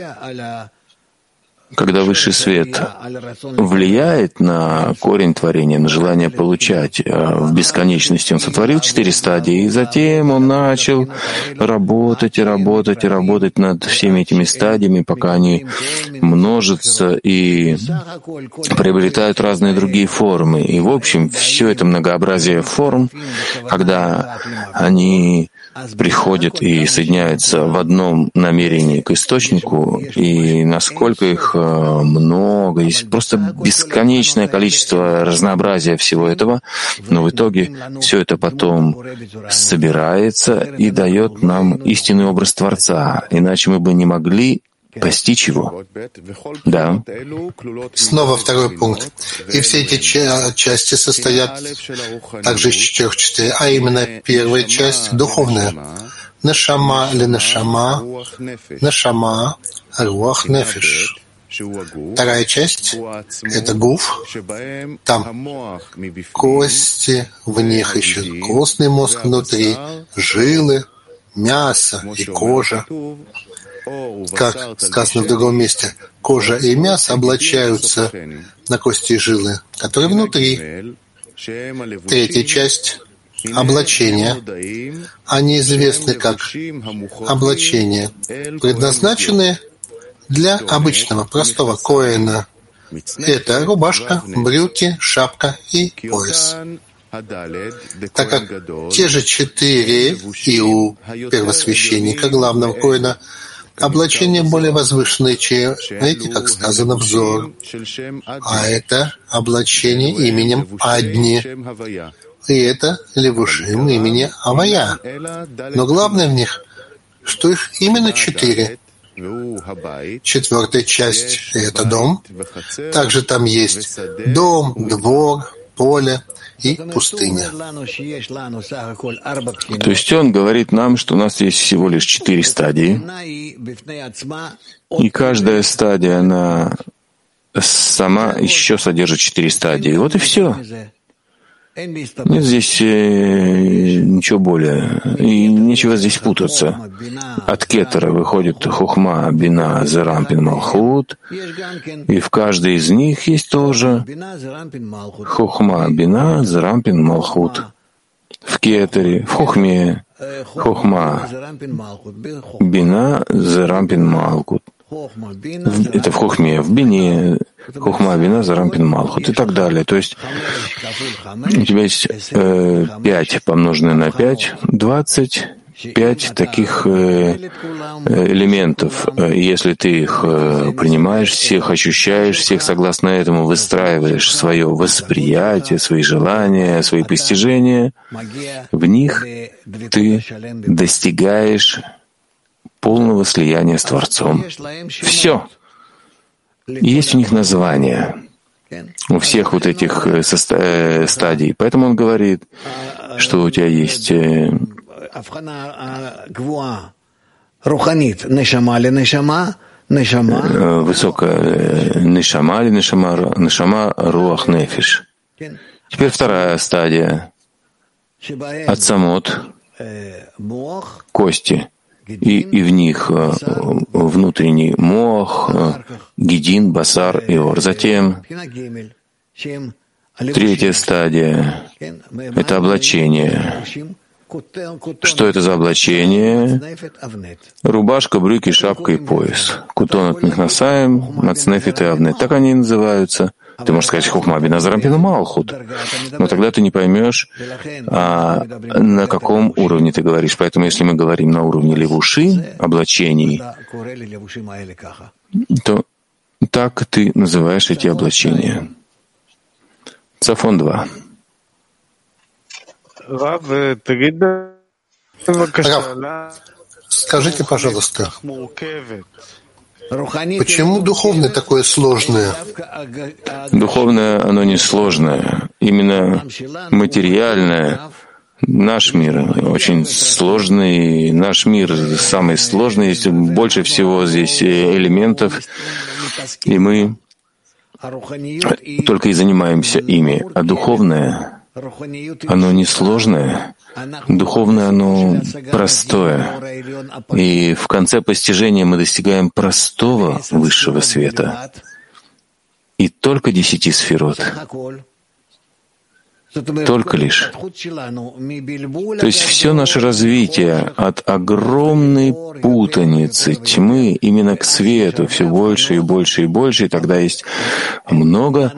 B: когда высший свет влияет на корень творения, на желание получать. В бесконечности он сотворил 4 стадии, и затем он начал работать над всеми этими стадиями, пока они множатся и приобретают разные другие формы. И, в общем, все это многообразие форм, когда они приходят и соединяются в одном намерении к источнику, и насколько их много, есть просто бесконечное количество разнообразия всего этого, но в итоге все это потом собирается и дает нам истинный образ Творца, иначе мы бы не могли постичь его. Да.
A: Снова второй пункт. И все эти части состоят также из 4 частей, а именно первая часть — духовная. Нешама или нешама, нешама, руах, нефиш. Вторая часть — это гуф. Там кости, в них еще костный мозг внутри, жилы, мясо и кожа. Как сказано в другом месте, кожа и мясо облачаются на кости и жилы, которые внутри. Третья часть — облачения. Они известны как облачения, предназначенные для обычного, простого коэна. Это рубашка, брюки, шапка и пояс. Так как те же 4 и у первосвященника, главного коэна, облачения более возвышенные, чем эти, как сказано, взор. А это облачение именем Адни. И это левушим имени Авая. Но главное в них, что их именно 4. 4-я часть — это дом. Также там есть дом, двор, поле и пустыня.
B: То есть он говорит нам, что у нас есть всего лишь 4 стадии, и каждая стадия, она сама еще содержит 4 стадии. Вот и все. Нет здесь ничего более. И нечего здесь путаться. От кетера выходит хухма, бина, зерампин, малхут. И в каждой из них есть тоже хухма, бина, зерампин, малхут. В кетере, в хухме, хухма, бина, зерампин, малхут. Это в хухме, в бине, хухма, бина, зарампин, малхут и так далее. То есть у тебя есть 5 помноженное на 5, 25 таких элементов. Если ты их принимаешь, всех ощущаешь, всех согласно этому выстраиваешь свое восприятие, свои желания, свои постижения, в них ты достигаешь полного слияния с Творцом. Все. Есть у них название, у всех вот этих стадий. Поэтому он говорит, что у тебя есть высокая нешама или нешама руах нефиш. Теперь вторая стадия. Ацамот, кости. И в них внутренний мох, гидин, басар и ор. Затем 3-я стадия — это облачение. Что это за облачение? Рубашка, брюки, шапка и пояс. Кутон от Михнасаем, Мацнефит и Авнет. Так они и называются. Ты можешь сказать хухма бина зарампина малхут, но тогда ты не поймешь, на каком уровне ты говоришь. Поэтому если мы говорим на уровне левуши, облачений, то так ты называешь эти облачения. Цафон 2.
A: Рав, скажите, пожалуйста, Почему духовное такое сложное?
B: Духовное, оно не сложное. Именно материальное. Наш мир очень сложный. Наш мир самый сложный. Есть больше всего здесь элементов. И мы только и занимаемся ими. А духовное, оно не сложное. Духовное, оно простое. И в конце постижения мы достигаем простого высшего света. И только 10 сферот. Только лишь. То есть все наше развитие от огромной путаницы, тьмы именно к свету, все больше и больше и больше, и тогда есть много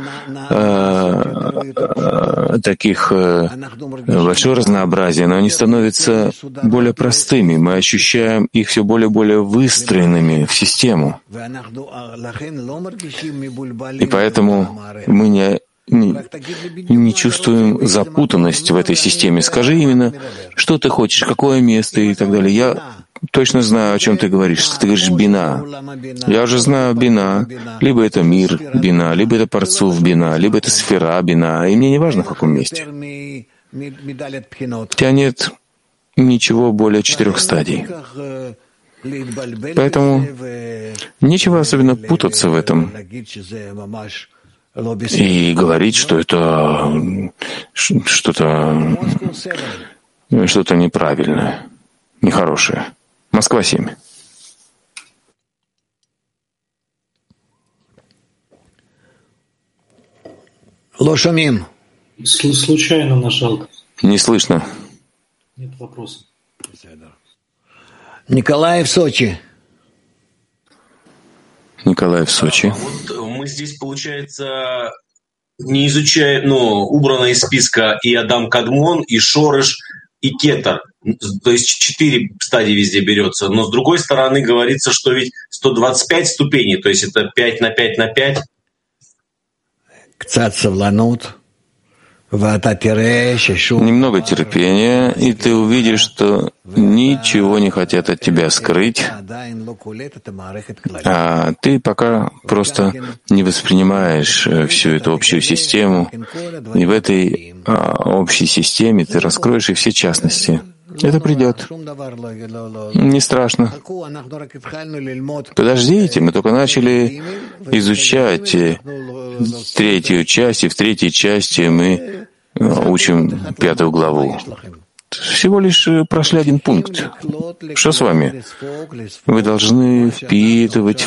B: таких, большое разнообразие, но они становятся более простыми, мы ощущаем их все более и более выстроенными в систему. И поэтому мы не чувствуем запутанность в этой системе. Скажи именно, что ты хочешь, какое место и так далее. Я точно знаю, о чем ты говоришь. Ты говоришь «бина». Я уже знаю «бина». Либо это мир «бина», либо это парцуф «бина», либо это сфера «бина». И мне не важно, в каком месте. У тебя нет ничего более 4 стадий. Поэтому нечего особенно путаться в этом и говорить, что это что-то неправильное, нехорошее. Москва 7.
F: Лошамим. Случайно нажал.
B: Не слышно.
F: Нет вопроса. Николаев, Сочи.
B: Николаев, Сочи.
G: Вот мы здесь, получается, не изучаем, убрано из списка и Адам Кадмон, и Шореш, и Кетер. То есть 4 стадии везде берется. Но с другой стороны говорится, что ведь 125 ступеней, то есть это 5 на 5 на 5.
B: Немного терпения, и ты увидишь, что ничего не хотят от тебя скрыть, а ты пока просто не воспринимаешь всю эту общую систему, и в этой общей системе ты раскроешь и все частности. Это придет. Не страшно. Подождите, мы только начали изучать 3-ю часть, и в 3-й части мы учим 5-ю главу. Всего лишь прошли 1 пункт. Что с вами? Вы должны впитывать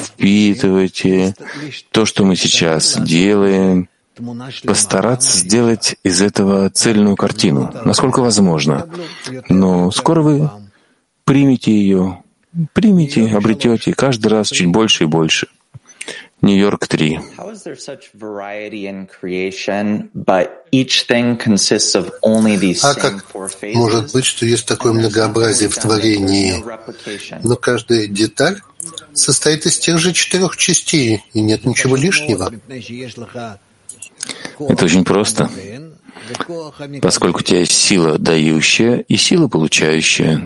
B: то, что мы сейчас делаем, постараться сделать из этого цельную картину, насколько возможно. Но скоро вы примете ее, обретете каждый раз чуть больше и больше. Нью-Йорк 3.
A: А как может быть, что есть такое многообразие в творении, но каждая деталь состоит из тех же 4 частей, и нет ничего лишнего?
B: Это очень просто, поскольку у тебя есть сила дающая и сила получающая,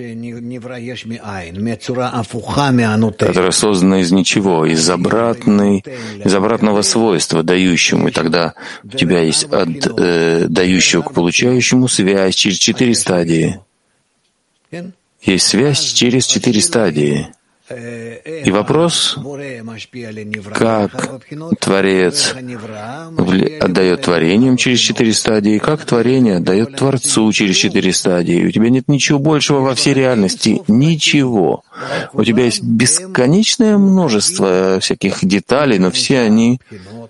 B: которая создана из ничего, из обратного свойства дающему. И тогда у тебя есть от дающего к получающему связь через 4 стадии. Есть связь через 4 стадии. И вопрос, как Творец отдает творением через 4 стадии, как творение отдает Творцу через 4 стадии. У тебя нет ничего большего во всей реальности, ничего. У тебя есть бесконечное множество всяких деталей, но все они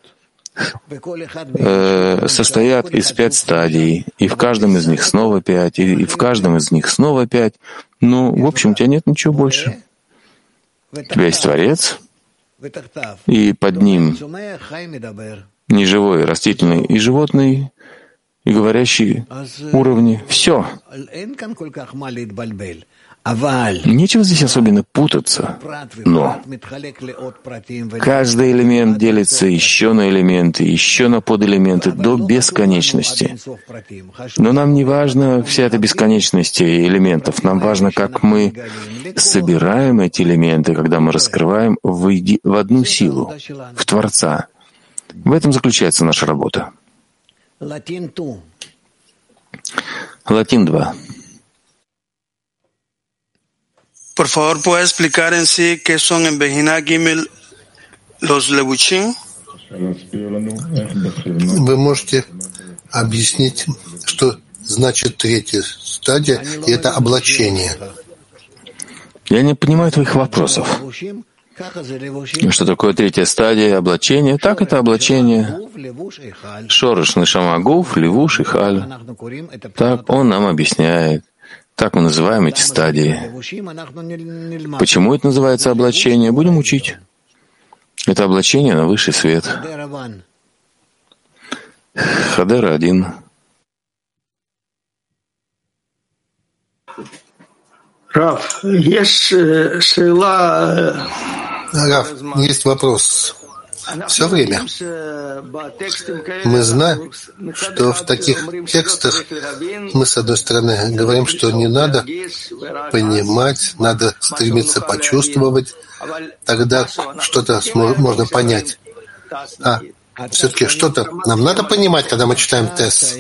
B: состоят из 5 стадий, и в каждом из них снова 5, и в каждом из них снова 5. В общем, у тебя нет ничего больше. У тебя есть Творец, и под ним неживой, растительный и животный, и говорящий уровни. Все. Нечего здесь особенно путаться, но каждый элемент делится еще на элементы, еще на подэлементы до бесконечности. Но нам не важна вся эта бесконечность элементов, нам важно, как мы собираем эти элементы, когда мы раскрываем в одну силу, в Творца. В этом заключается наша работа. Латин 2.
H: Por favor, ¿puede explicar en sí qué son en Bejina Gimel los levuchim?
A: Вы можете объяснить, что значит третья стадия, и это облачение?
B: Я не понимаю твоих вопросов. Что такое третья стадия облачения? Так, это облачение. Шореш, нешама, гуф, левуш и халь. Так он нам объясняет. Так мы называем эти стадии. Почему это называется облачение? Будем учить. Это облачение на высший свет. Хадера 1.
A: Рав, есть вопрос. Все время мы знаем, что в таких текстах мы, с одной стороны, говорим, что не надо понимать, надо стремиться почувствовать, тогда что-то можно понять. А все-таки что-то нам надо понимать, когда мы читаем Тесс.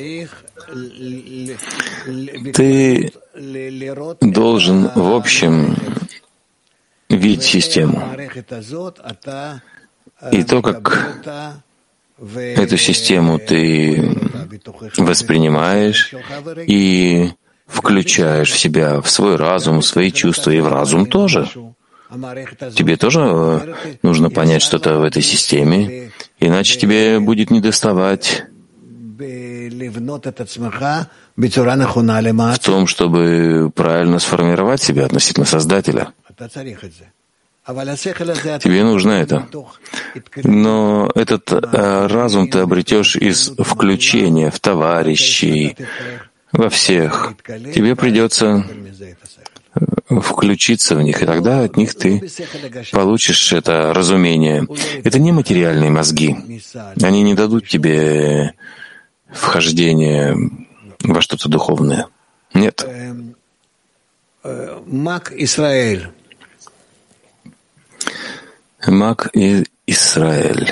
B: Ты должен, в общем, видеть систему. И то, как эту систему ты воспринимаешь и включаешь в себя, в свой разум, в свои чувства и в разум тоже. Тебе тоже нужно понять что-то в этой системе, иначе тебе будет недоставать в том, чтобы правильно сформировать себя относительно Создателя. Тебе нужно это. Но этот разум ты обретешь из включения в товарищей, во всех. Тебе придется включиться в них, и тогда от них ты получишь это разумение. Это не материальные мозги. Они не дадут тебе вхождение во что-то духовное. Нет.
F: Мак Исраэль.
B: Мак и Исраэль.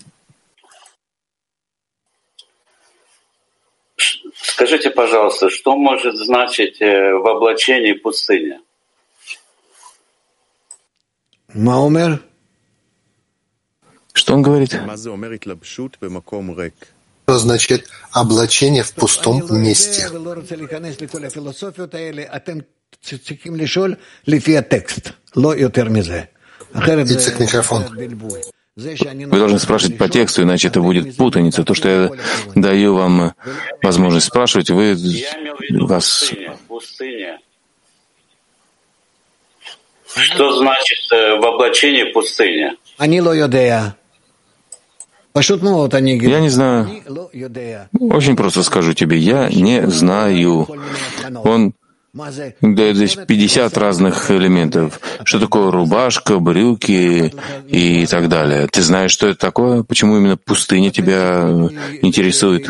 I: Скажите, пожалуйста, что может значить в облачении пустыня?
F: Маумер?
B: Что он говорит?
A: Что значит облачение в пустом месте? Ицек, микрофон.
B: Вы должны спрашивать по тексту, иначе это будет путаница. То, что я даю вам возможность спрашивать, вы вас...
I: Пустыня. Что значит в облачении пустыня?
B: Я не знаю. Очень просто скажу тебе, я не знаю. Он дает здесь 50 разных элементов. Что такое рубашка, брюки и так далее. Ты знаешь, что это такое? Почему именно пустыня тебя интересует?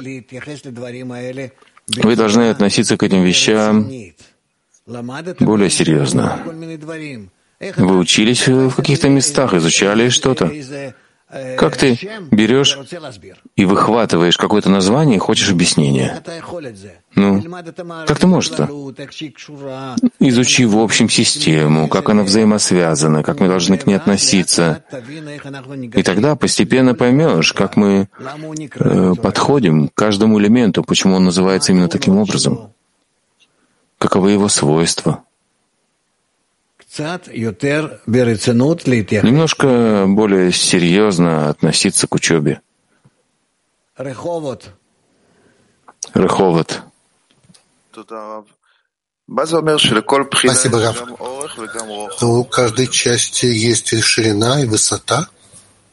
B: Вы должны относиться к этим вещам более серьезно. Вы учились в каких-то местах, изучали что-то. Как ты берешь и выхватываешь какое-то название и хочешь объяснения? Ну, как ты можешь это? Изучи в общем систему, как она взаимосвязана, как мы должны к ней относиться. И тогда постепенно поймешь, как мы подходим к каждому элементу, почему он называется именно таким образом, каковы его свойства. Немножко более серьезно относиться к учебе. Реховод.
A: Спасибо, Рав. У каждой части есть и ширина, и высота.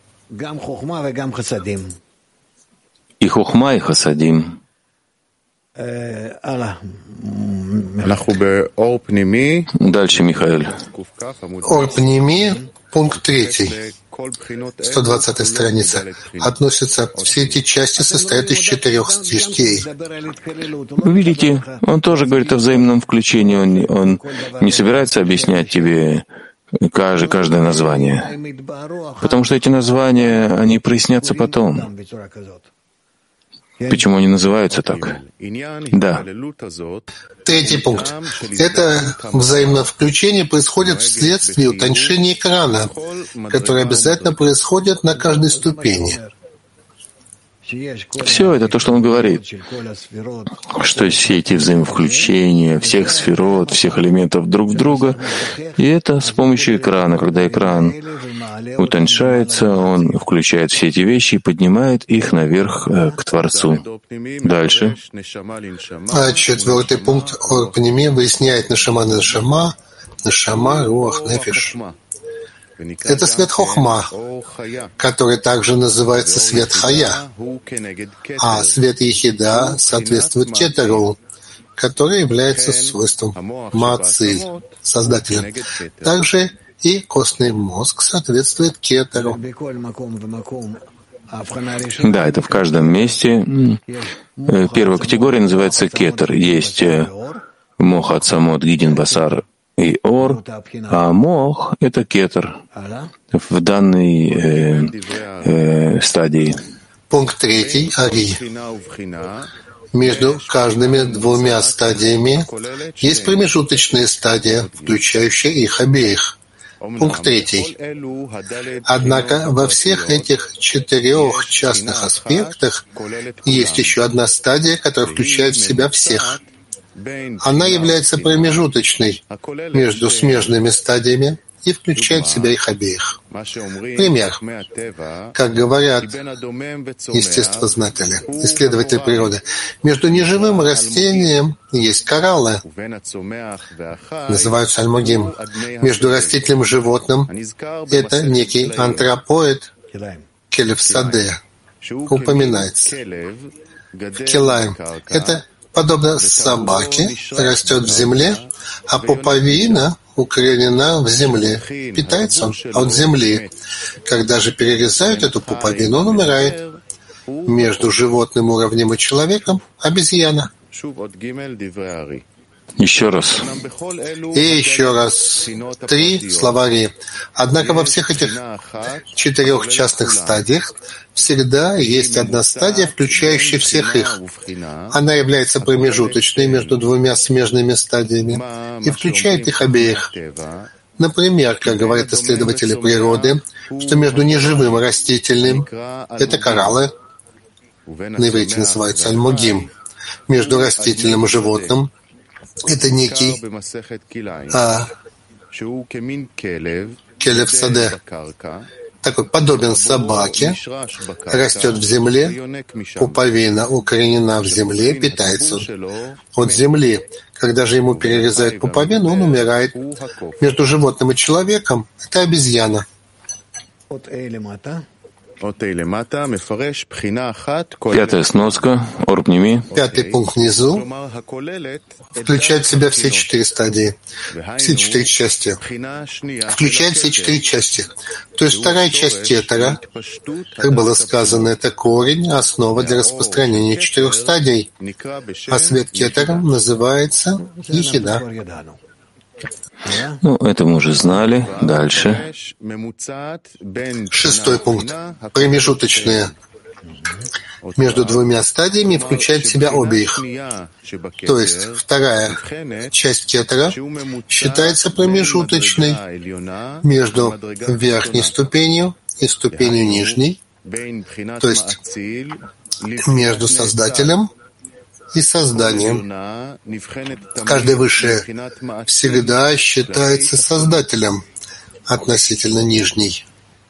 B: И хохма, и хасадим. Дальше, Михаил.
A: Ор Пними, пункт 3, 120 страница. Относятся, все эти части состоят из 4 частей.
B: Вы видите, он тоже говорит о взаимном включении. Он не собирается объяснять тебе каждое название. Потому что эти названия, они прояснятся потом. Почему они называются так? Да.
A: 3 пункт. Это взаимное включение происходит вследствие утоньшения экрана, которое обязательно происходит на каждой ступени.
B: Все это то, что он говорит, что все эти взаимовключения всех сферот, всех элементов друг в друга, и это с помощью экрана. Когда экран утоньшается, он включает все эти вещи и поднимает их наверх к Творцу. Дальше.
A: 4 пункт Ор Пними выясняет Нешама, Нешама, Руах, Нефиш. Это свет Хохма, который также называется свет Хая, а свет Ехида соответствует Кетеру, который является свойством Маациль, создателем. Также и костный мозг соответствует Кетеру.
B: Да, это в каждом месте. Первая категория называется Кетер. Есть Мох, Ацамот, Гидин, Басар и Ор, а Мох — это Кетер в данной стадии.
A: Пункт 3. Ари. Между каждыми 2 стадиями есть промежуточная стадия, включающая их обеих. Пункт 3. Однако во всех этих 4 частных аспектах есть еще одна стадия, которая включает в себя всех. Она является промежуточной между смежными стадиями и включает в себя их обеих. Пример. Как говорят естествознатели, исследователи природы, между неживым растением есть кораллы, называются альмогим. Между растительным животным это некий антропоид, келев саде, упоминается. Келаем. Это подобно собаке, растет в земле, а пуповина укоренена в земле. Питается он от земли. Когда же перерезают эту пуповину, он умирает. Между животным уровнем и человеком — обезьяна.
B: Еще раз.
A: И еще раз. 3 словари. Однако во всех этих 4 частных стадиях всегда есть одна стадия, включающая всех их. Она является промежуточной между 2 смежными стадиями и включает их обеих. Например, как говорят исследователи природы, что между неживым и растительным — это кораллы, на иврите называются альмогим, между растительным и животным — это некий келев саде, такой подобен собаке, растет в земле, пуповина укоренена в земле, питается от земли. Когда же ему перерезают пуповину, он умирает. Между животным и человеком — это обезьяна.
B: Пятая сноска, Ор Пними.
A: 5 пункт внизу включает в себя все 4 стадии, все 4 части. Включает все 4 части. То есть 2 часть кетера, как было сказано, это корень, основа для распространения 4 стадий. А свет кетера называется Ехида.
B: Ну, это мы уже знали. Дальше.
A: 6 пункт. Промежуточные между 2 стадиями включает в себя обе их. То есть 2 часть кетера считается промежуточной между верхней ступенью и ступенью нижней, то есть между Создателем и созданием. Каждое высшее всегда считается Создателем относительно нижней.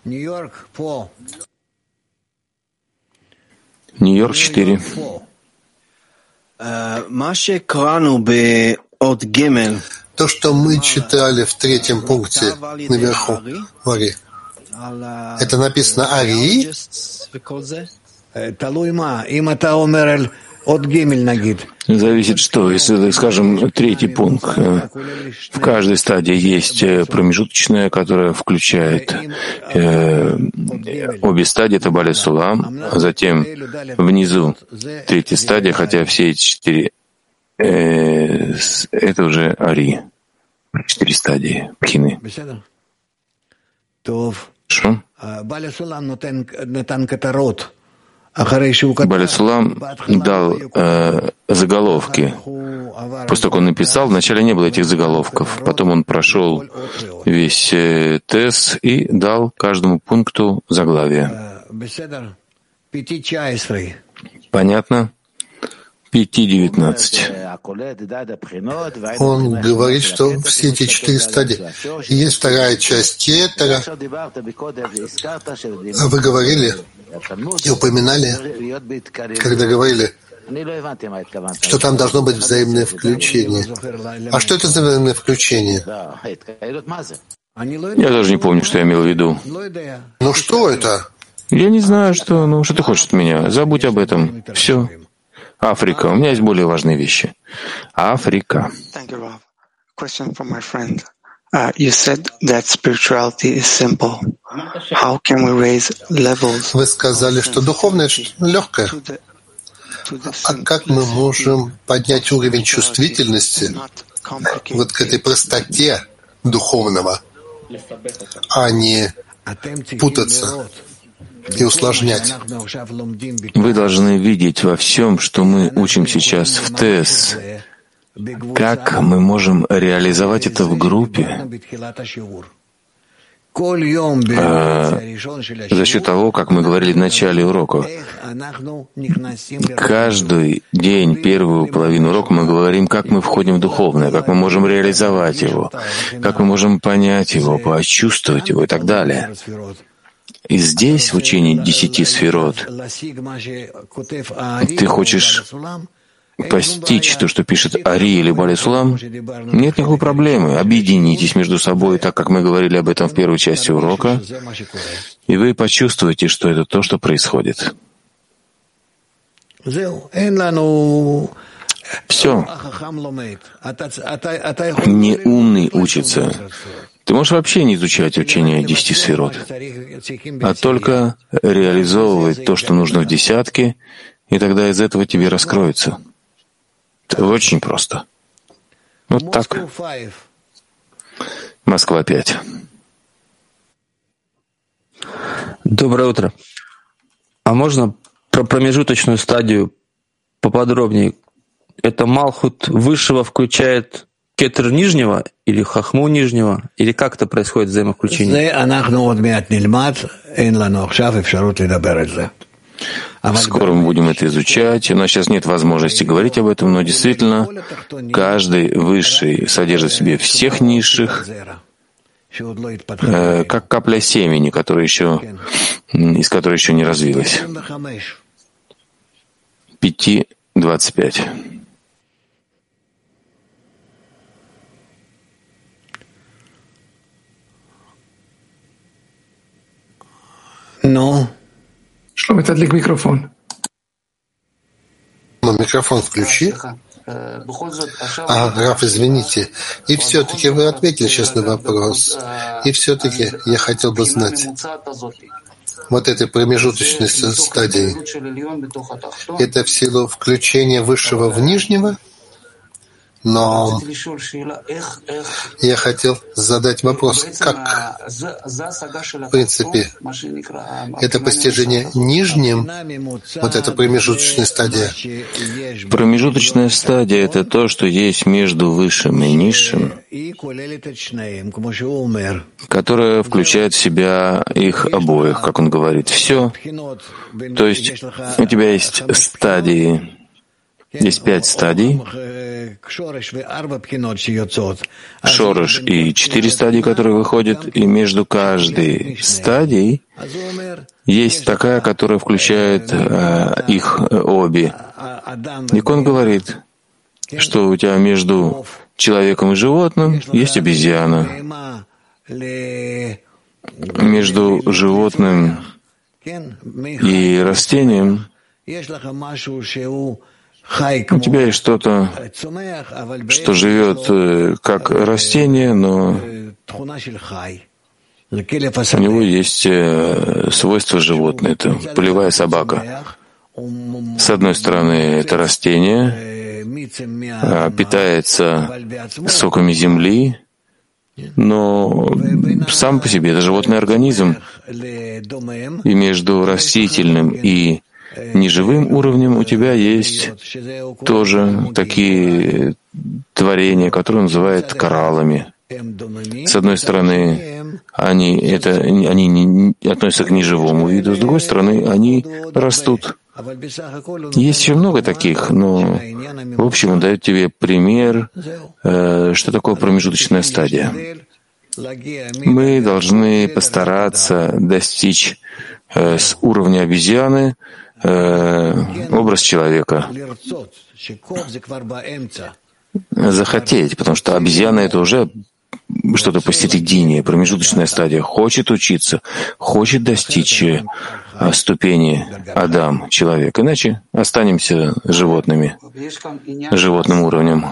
B: Нью-Йорк 4.
A: То, что мы читали в 3 пункте наверху, в Ари, это написано Ари?
B: Зависит что? Если, скажем, третий пункт. В каждой стадии есть промежуточная, которая включает обе стадии, это Баля Сулам, а затем внизу третья стадия, хотя все эти четыре это уже Ари. 4 стадии Пхины. Хорошо? Баля Сулам дал заголовки. После того, как он написал, вначале не было этих заголовков. Потом он прошел весь тест и дал каждому пункту заглавие. Понятно? 5.19.
A: Он говорит, что все эти 4 стадии. И есть вторая часть кетера. Вы говорили и упоминали, когда говорили, что там должно быть взаимное включение. А что это за взаимное включение?
B: Я даже не помню, что я имел в виду.
A: Ну что это?
B: Я не знаю, что... Ну, что ты хочешь от меня? Забудь об этом. Все. Африка. У меня есть более важные вещи. Африка.
H: You said that spirituality is simple. How can we raise levels?
A: Вы сказали, что духовное легкое. А как мы можем поднять уровень чувствительности вот к этой простоте духовного, а не путаться и усложнять?
B: Вы должны видеть во всем, что мы учим сейчас в ТЭС, как мы можем реализовать это в группе за счет того, как мы говорили в начале урока. Каждый день, первую половину урока мы говорим, как мы входим в духовное, как мы можем реализовать его, как мы можем понять его, почувствовать его и так далее. И здесь, в учении 10 сферот, ты хочешь постичь то, что пишет Ари или Баля Сулам, нет никакой проблемы. Объединитесь между собой, так как мы говорили об этом в первой части урока, и вы почувствуете, что это то, что происходит. Все. Не умный учится. Ты можешь вообще не изучать учение 10 сферот, а только реализовывать то, что нужно в десятке, и тогда из этого тебе раскроется. Это очень просто. Вот так. Москва 5.
J: Доброе утро. А можно про промежуточную стадию поподробнее? Это Малхут высшего включает кетер нижнего или хахму нижнего? Или как это происходит взаимовключение?
B: Скоро мы будем это изучать. У нас сейчас нет возможности говорить об этом, но действительно каждый высший содержит в себе всех низших, как капля семени, из которой еще не развилась. 5.25.
F: Ну.
K: Шломи, тадлик микрофон.
A: Микрофон включи. Раф, извините. И все-таки вы ответили сейчас на вопрос. И все-таки я хотел бы знать, вот этой промежуточной стадии, это в силу включения высшего в нижнего? Но я хотел задать вопрос, как, в принципе, это постижение нижним, вот эта промежуточная стадия?
B: Промежуточная стадия — это то, что есть между высшим и низшим, которое включает в себя их обоих, как он говорит. Все. То есть у тебя есть стадии, есть 5 стадий, Шореш и 4 стадии, которые выходят, и между каждой стадией есть такая, которая включает их обе. И он говорит, что у тебя между человеком и животным есть обезьяна, между животным и растением У тебя есть что-то, что живет как растение, но у него есть свойства животные. Это полевая собака. С одной стороны, это растение, питается соками земли, но сам по себе это животный организм. И между растительным и неживым уровнем у тебя есть тоже такие творения, которые называют кораллами. С одной стороны, они не относятся к неживому виду, с другой стороны, они растут. Есть еще много таких, но в общем он дает тебе пример, что такое промежуточная стадия. Мы должны постараться достичь с уровня обезьяны образ человека. Захотеть, потому что обезьяна — это уже что-то посередине, промежуточная стадия. Хочет учиться, хочет достичь ступени Адам, человек. Иначе останемся животными, животным уровнем.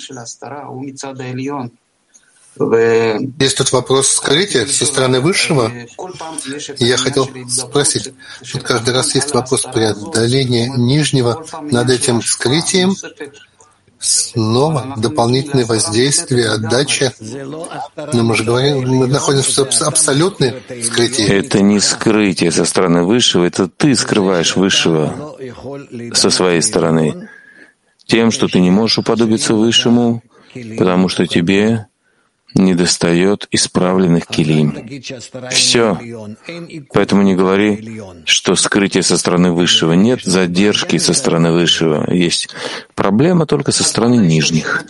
A: Есть тут вопрос, скажите, со стороны Высшего. Я хотел спросить, тут каждый раз есть вопрос преодоления нижнего над этим скрытием, снова дополнительное воздействие, отдача. Но мы же говорим, мы находимся в абсолютной скрытии.
B: Это не скрытие со стороны Высшего, это ты скрываешь Высшего со своей стороны тем, что ты не можешь уподобиться Высшему, потому что тебе недостает исправленных килим. Все. Поэтому не говори, что скрытие со стороны Высшего. Нет задержки со стороны Высшего. Есть проблема только со стороны нижних.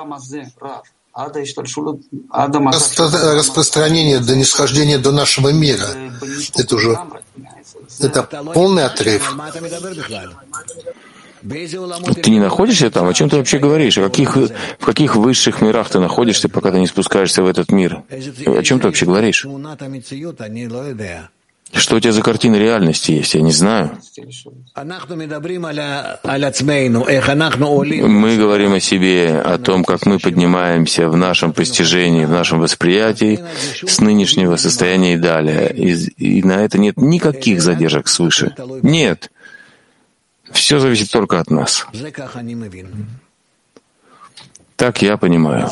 A: Распространение до нисхождения до нашего мира. Это полный отрыв.
B: Ты не находишься там? О чем ты вообще говоришь? В каких высших мирах ты находишься, пока ты не спускаешься в этот мир? О чем ты вообще говоришь? Что у тебя за картина реальности есть? Я не знаю. Мы говорим о себе, о том, как мы поднимаемся в нашем постижении, в нашем восприятии с нынешнего состояния и далее. И на это нет никаких задержек свыше. Нет. Все зависит только от нас. Так я понимаю.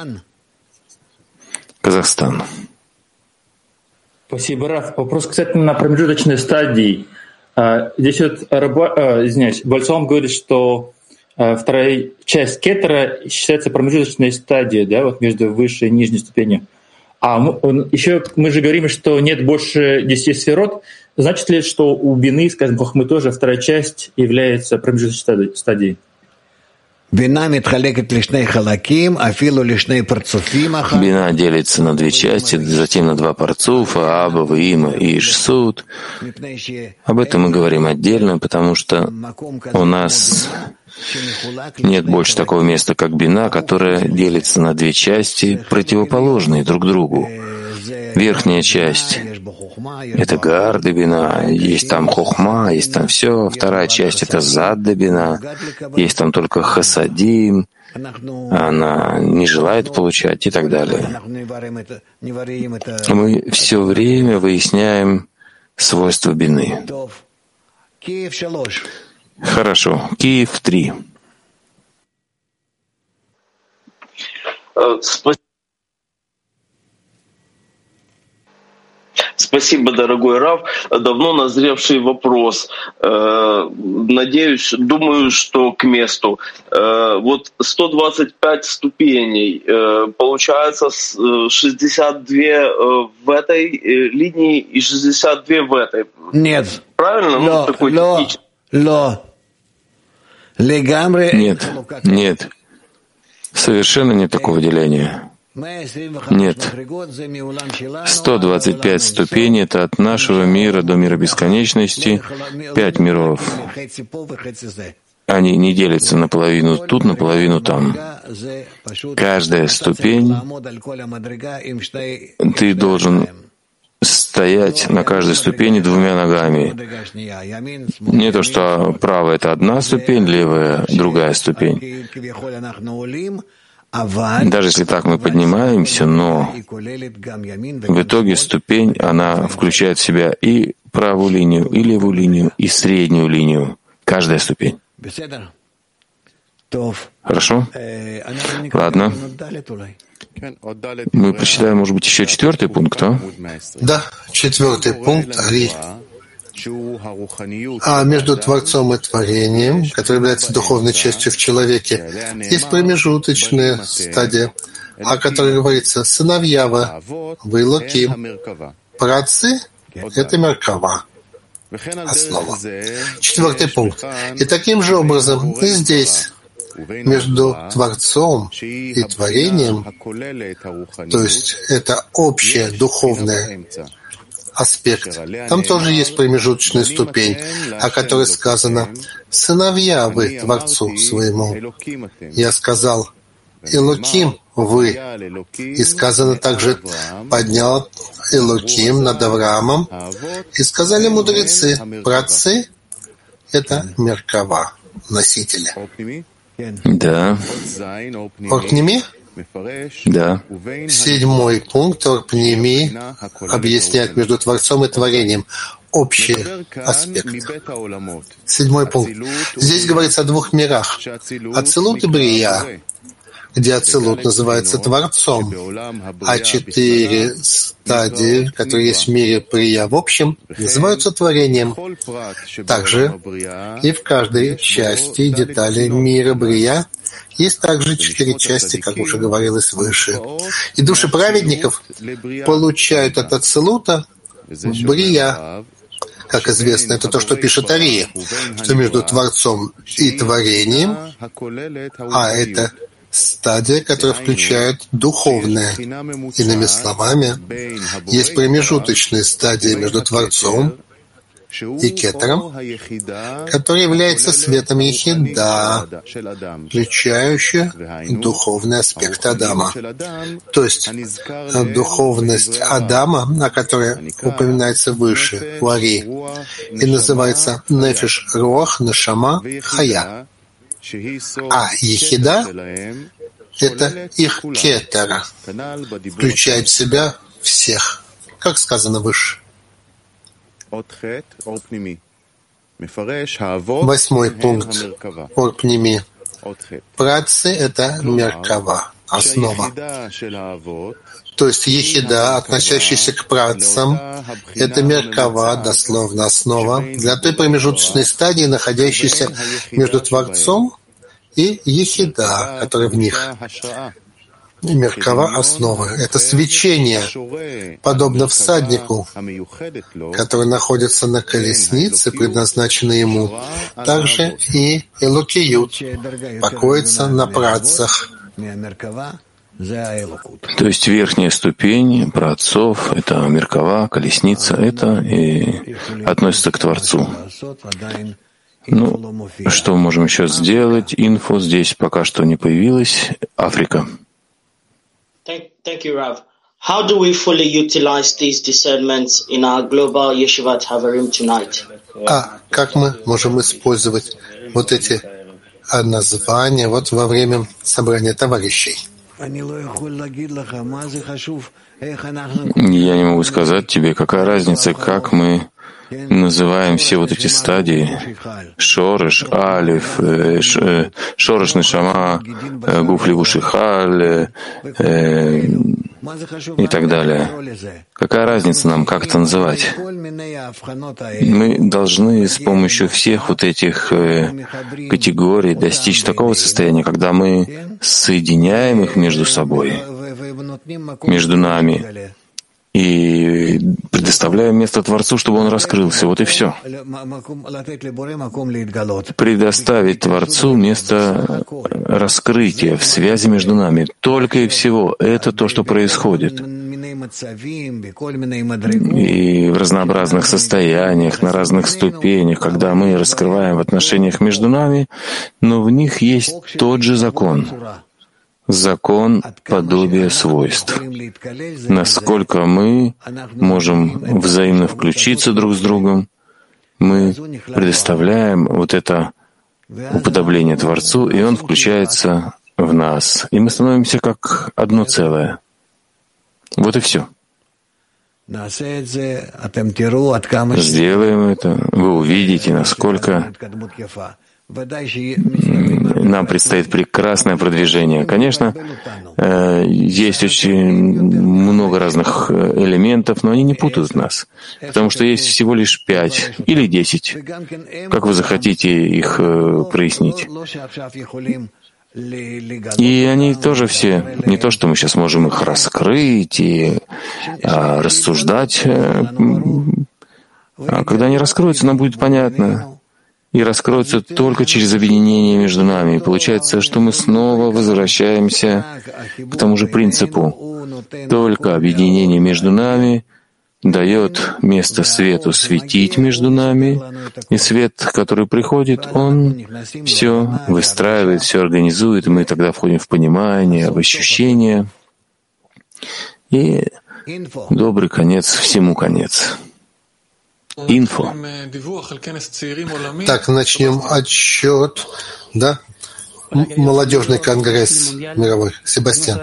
B: Казахстан.
L: Спасибо, Раф. Вопрос касательно промежуточной стадии. Здесь Бальсуам говорит, что вторая часть кетера считается промежуточной стадией, да, вот между высшей и нижней ступенью. А еще мы же говорим, что нет больше 10 сферот. Значит ли, что у бины, скажем, хохмы тоже вторая часть является промежуточной стадией?
B: Бина делится на две части, затем на два парцуфа, Аба, Ваима и Ишсуд. Об этом мы говорим отдельно, потому что у нас нет больше такого места, как бина, которое делится на две части, противоположные друг другу. Верхняя часть — это гарда бина, есть там хохма, есть там все. Вторая часть — это задда бина, есть там только хасадим, она не желает получать и так далее. Мы все время выясняем свойства бины. Хорошо. Киев 3.
M: Спасибо, дорогой Рав. Давно назревший вопрос. Надеюсь, думаю, что к месту. Вот 125 ступеней. Получается 62 в этой линии и 62 в этой.
B: Нет.
M: Правильно? Такой технический.
B: Нет. Совершенно нет такого деления. Нет. 125 ступеней — это от нашего мира до мира бесконечности, 5 миров. Они не делятся наполовину тут, наполовину там. Каждая ступень ты должен стоять на каждой ступени двумя ногами. Не то, что правая — это одна ступень, левая — другая ступень. Даже если так мы поднимаемся, но в итоге ступень, она включает в себя и правую линию, и левую линию, и среднюю линию. Каждая ступень. Хорошо? Ладно. Мы прочитаем, может быть, еще 4 пункт, а?
A: Да, 4 пункт, Ари. А между Творцом и Творением, который является духовной частью в человеке, есть промежуточная стадия, о которой говорится «сыновья вы Элоким». Праотцы — это Меркава, основа. 4 пункт. И таким же образом и здесь, между Творцом и Творением, то есть это общее духовное аспект. Там тоже есть промежуточная ступень, о которой сказано «сыновья вы Творцу своему». Я сказал «Элоким вы». И сказано также «поднял Элоким над Авраамом». И сказали мудрецы «праотцы» — это Меркава, носители.
B: Да.
A: Орпними?
B: Да.
A: 7 пункт Орпними объясняет между Творцом и Творением общий аспект. 7 пункт. Здесь говорится о 2 мирах. Ацилут и Брия, где Ацилут называется Творцом, а 4 стадии, которые есть в мире Брия в общем, называются Творением. Также и в каждой части и детали мира Брия есть также 4 части, как уже говорилось выше. И души праведников получают от Ацилута Брия. Как известно, это то, что пишет Ария, что между Творцом и Творением, а это стадия, которая включает духовное. Иными словами, есть промежуточные стадии между Творцом и Кетером, который является светом Ехида, включающая духовный аспект Адама. То есть духовность Адама, о которой упоминается выше у Ари, и называется Нефеш Руах Нешама Хая. А Ехида — это их Кетера, включает в себя всех, как сказано выше. 8 пункт Орпними. Праотцы — это Меркава, основа. То есть Ехида, относящаяся к праотцам, это Меркава, дословно основа, для той промежуточной стадии, находящейся между Творцом и Ехида, которая в них. Меркава — основа. Это свечение, подобно всаднику, который находится на колеснице, предназначенной ему. Также и Элокиют покоится на праотцах.
B: То есть верхняя ступень праотцов — это Меркава, колесница, это и относится к Творцу. Ну, что мы можем еще сделать? Инфо здесь пока что не появилось. Африка.
N: Thank you, Rav. How do we fully utilize these discernments in our global Yeshivat Havarim tonight?
A: А как мы можем использовать вот эти названия вот во время собрания товарищей?
B: Я не могу сказать тебе, какая разница, как мы называем все вот эти стадии: Шореш, Алиф, Шореш, Нешама, Гуф, Левуш и Халь и так далее. Какая разница нам, как это называть? Мы должны с помощью всех вот этих категорий достичь такого состояния, когда мы соединяем их между собой, между нами, и предоставляем место Творцу, чтобы он раскрылся. Вот и все. Предоставить Творцу место раскрытия в связи между нами. Только и всего. Это то, что происходит. И в разнообразных состояниях, на разных ступенях, когда мы раскрываем в отношениях между нами, но в них есть тот же закон. закон подобия свойств. Насколько мы можем взаимно включиться друг с другом, мы предоставляем вот это уподобление Творцу, и Он включается в нас, и мы становимся как одно целое. Вот и все. Сделаем это, вы увидите, насколько нам предстоит прекрасное продвижение. Конечно, есть очень много разных элементов, но они не путают нас, потому что есть всего лишь 5 или 10. Как вы захотите их прояснить? И они тоже все, не то, что мы сейчас можем их раскрыть и рассуждать, а когда они раскроются, нам будет понятно. И раскроются только через объединение между нами. И получается, что мы снова возвращаемся к тому же принципу. Только объединение между нами дает место свету светить между нами, и свет, который приходит, он все выстраивает, все организует, и мы тогда входим в понимание, в ощущение. И добрый конец всему конец. Инфо.
A: Так, начнем отчет, да? Молодежный конгресс мировой. Себастьян.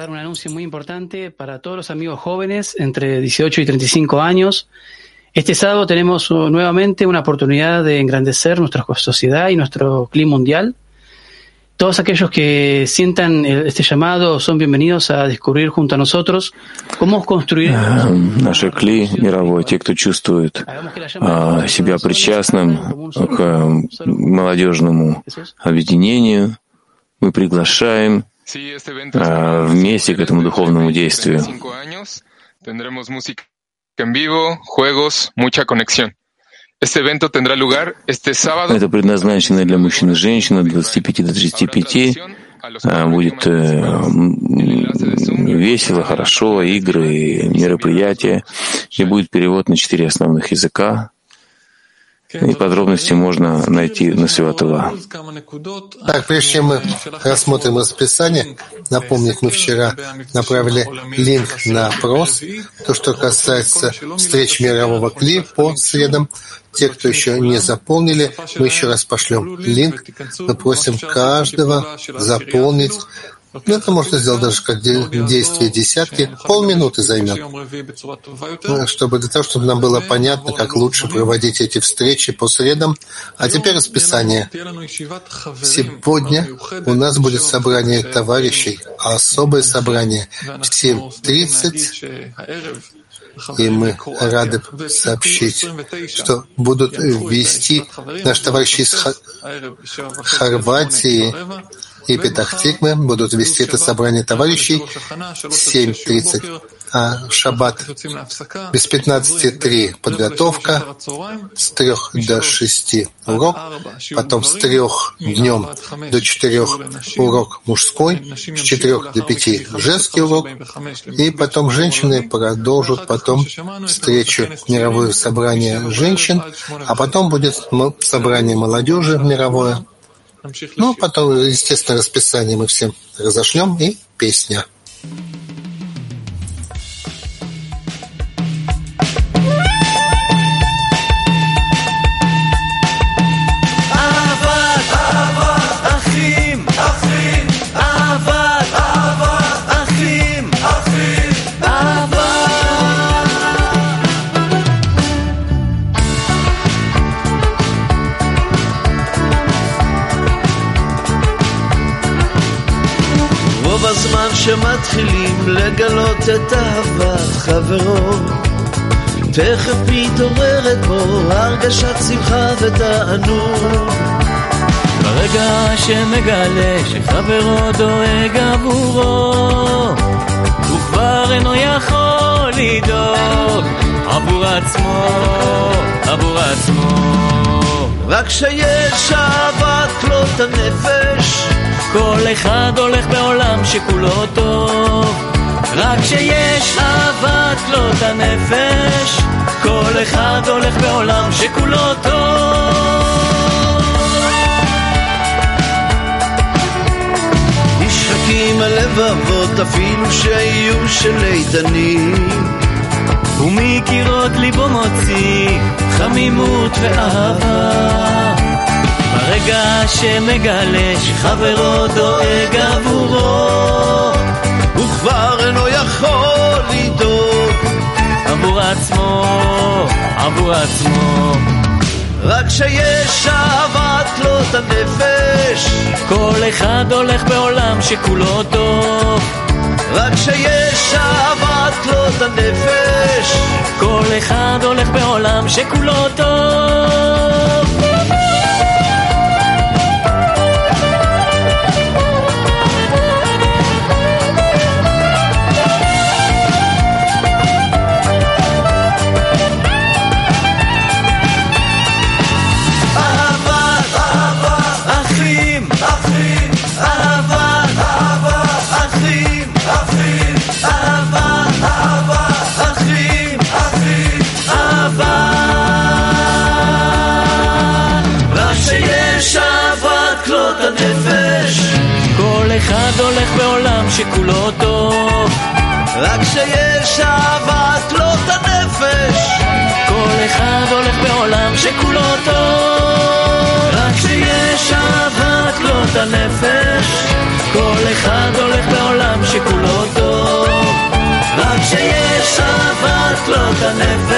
O: Este sábado tenemos nuevamente una oportunidad de engrandecer nuestra sociedad y nuestro clima mundial. Todos aquellos que sientan este llamado son bienvenidos a descubrir junto a nosotros cómo construir...
B: Наше кли мировой, те, кто чувствует себя причастным к молодежному объединению, мы приглашаем вместе к этому духовному действию. Это предназначено для мужчин и женщин от 25 до 35. Будет весело, хорошо, игры, мероприятия. И будет перевод на 4 основных языка. И подробности можно найти на Святого.
A: Так, прежде чем мы рассмотрим расписание, напомнить, мы вчера направили линк на опрос, то, что касается встреч мирового кли по средам. Те, кто еще не заполнили, мы еще раз пошлем линк. Мы просим каждого заполнить. Это можно сделать даже как действие десятки. Полминуты займет. Для того, чтобы нам было понятно, как лучше проводить эти встречи по средам. А теперь расписание. Сегодня у нас будет собрание товарищей, особое собрание в 7:30. И мы рады сообщить, что будут вести наши товарищи из Хорватии и Петах-Тиквы, будут вести это собрание товарищей в 7:30. А шаббат без 15:03 подготовка, с 3 до 6 урок, потом с 3 днем до 4 урок мужской, с 4 до 5 женский урок, и потом женщины продолжат потом встречу мировое собрание женщин, а потом будет собрание молодежи мировое. Потом, естественно, расписание мы всем разошлем и песня.
P: בזמן שמתחילים לגלות את אהבת חברו תכף מתעוררת בו הרגשת שמחה ותענוג
Q: ברגע שמגלה שחברו דואג עבורו הוא כבר אינו יכול לדאוג עבור עצמו
P: רק שיש אהבת כלות הנפש
Q: כל אחד הולך בעולם שכולו טוב רק שיש אהבת כלות הנפש כל אחד הולך בעולם שכולו טוב
P: נשחקים הלבבות לבבות אפילו שיהיו של איתנים
Q: ומקירות ליבו מוציא חמימות ואהבה ברגע שמגלה שחברו דואג עבורו
P: וכבר אינו יכול לדאוג
Q: עבור עצמו
P: רק שיש אהבת כלות הנפש
Q: כל אחד הולך בעולם שכולו טוב
P: רק שיש אהבת כלות הנפש
Q: כל אחד הולך בעולם שכולו טוב אחד הולך בעולם שכולו טוב
P: רק שיש אהבת כלות הנפש
Q: כל אחד הולך בעולם שכולו טוב רק שיש אהבת כלות הנפש כל אחד הולך בעולם שכולו טוב רק שיש אהבת כלות הנפש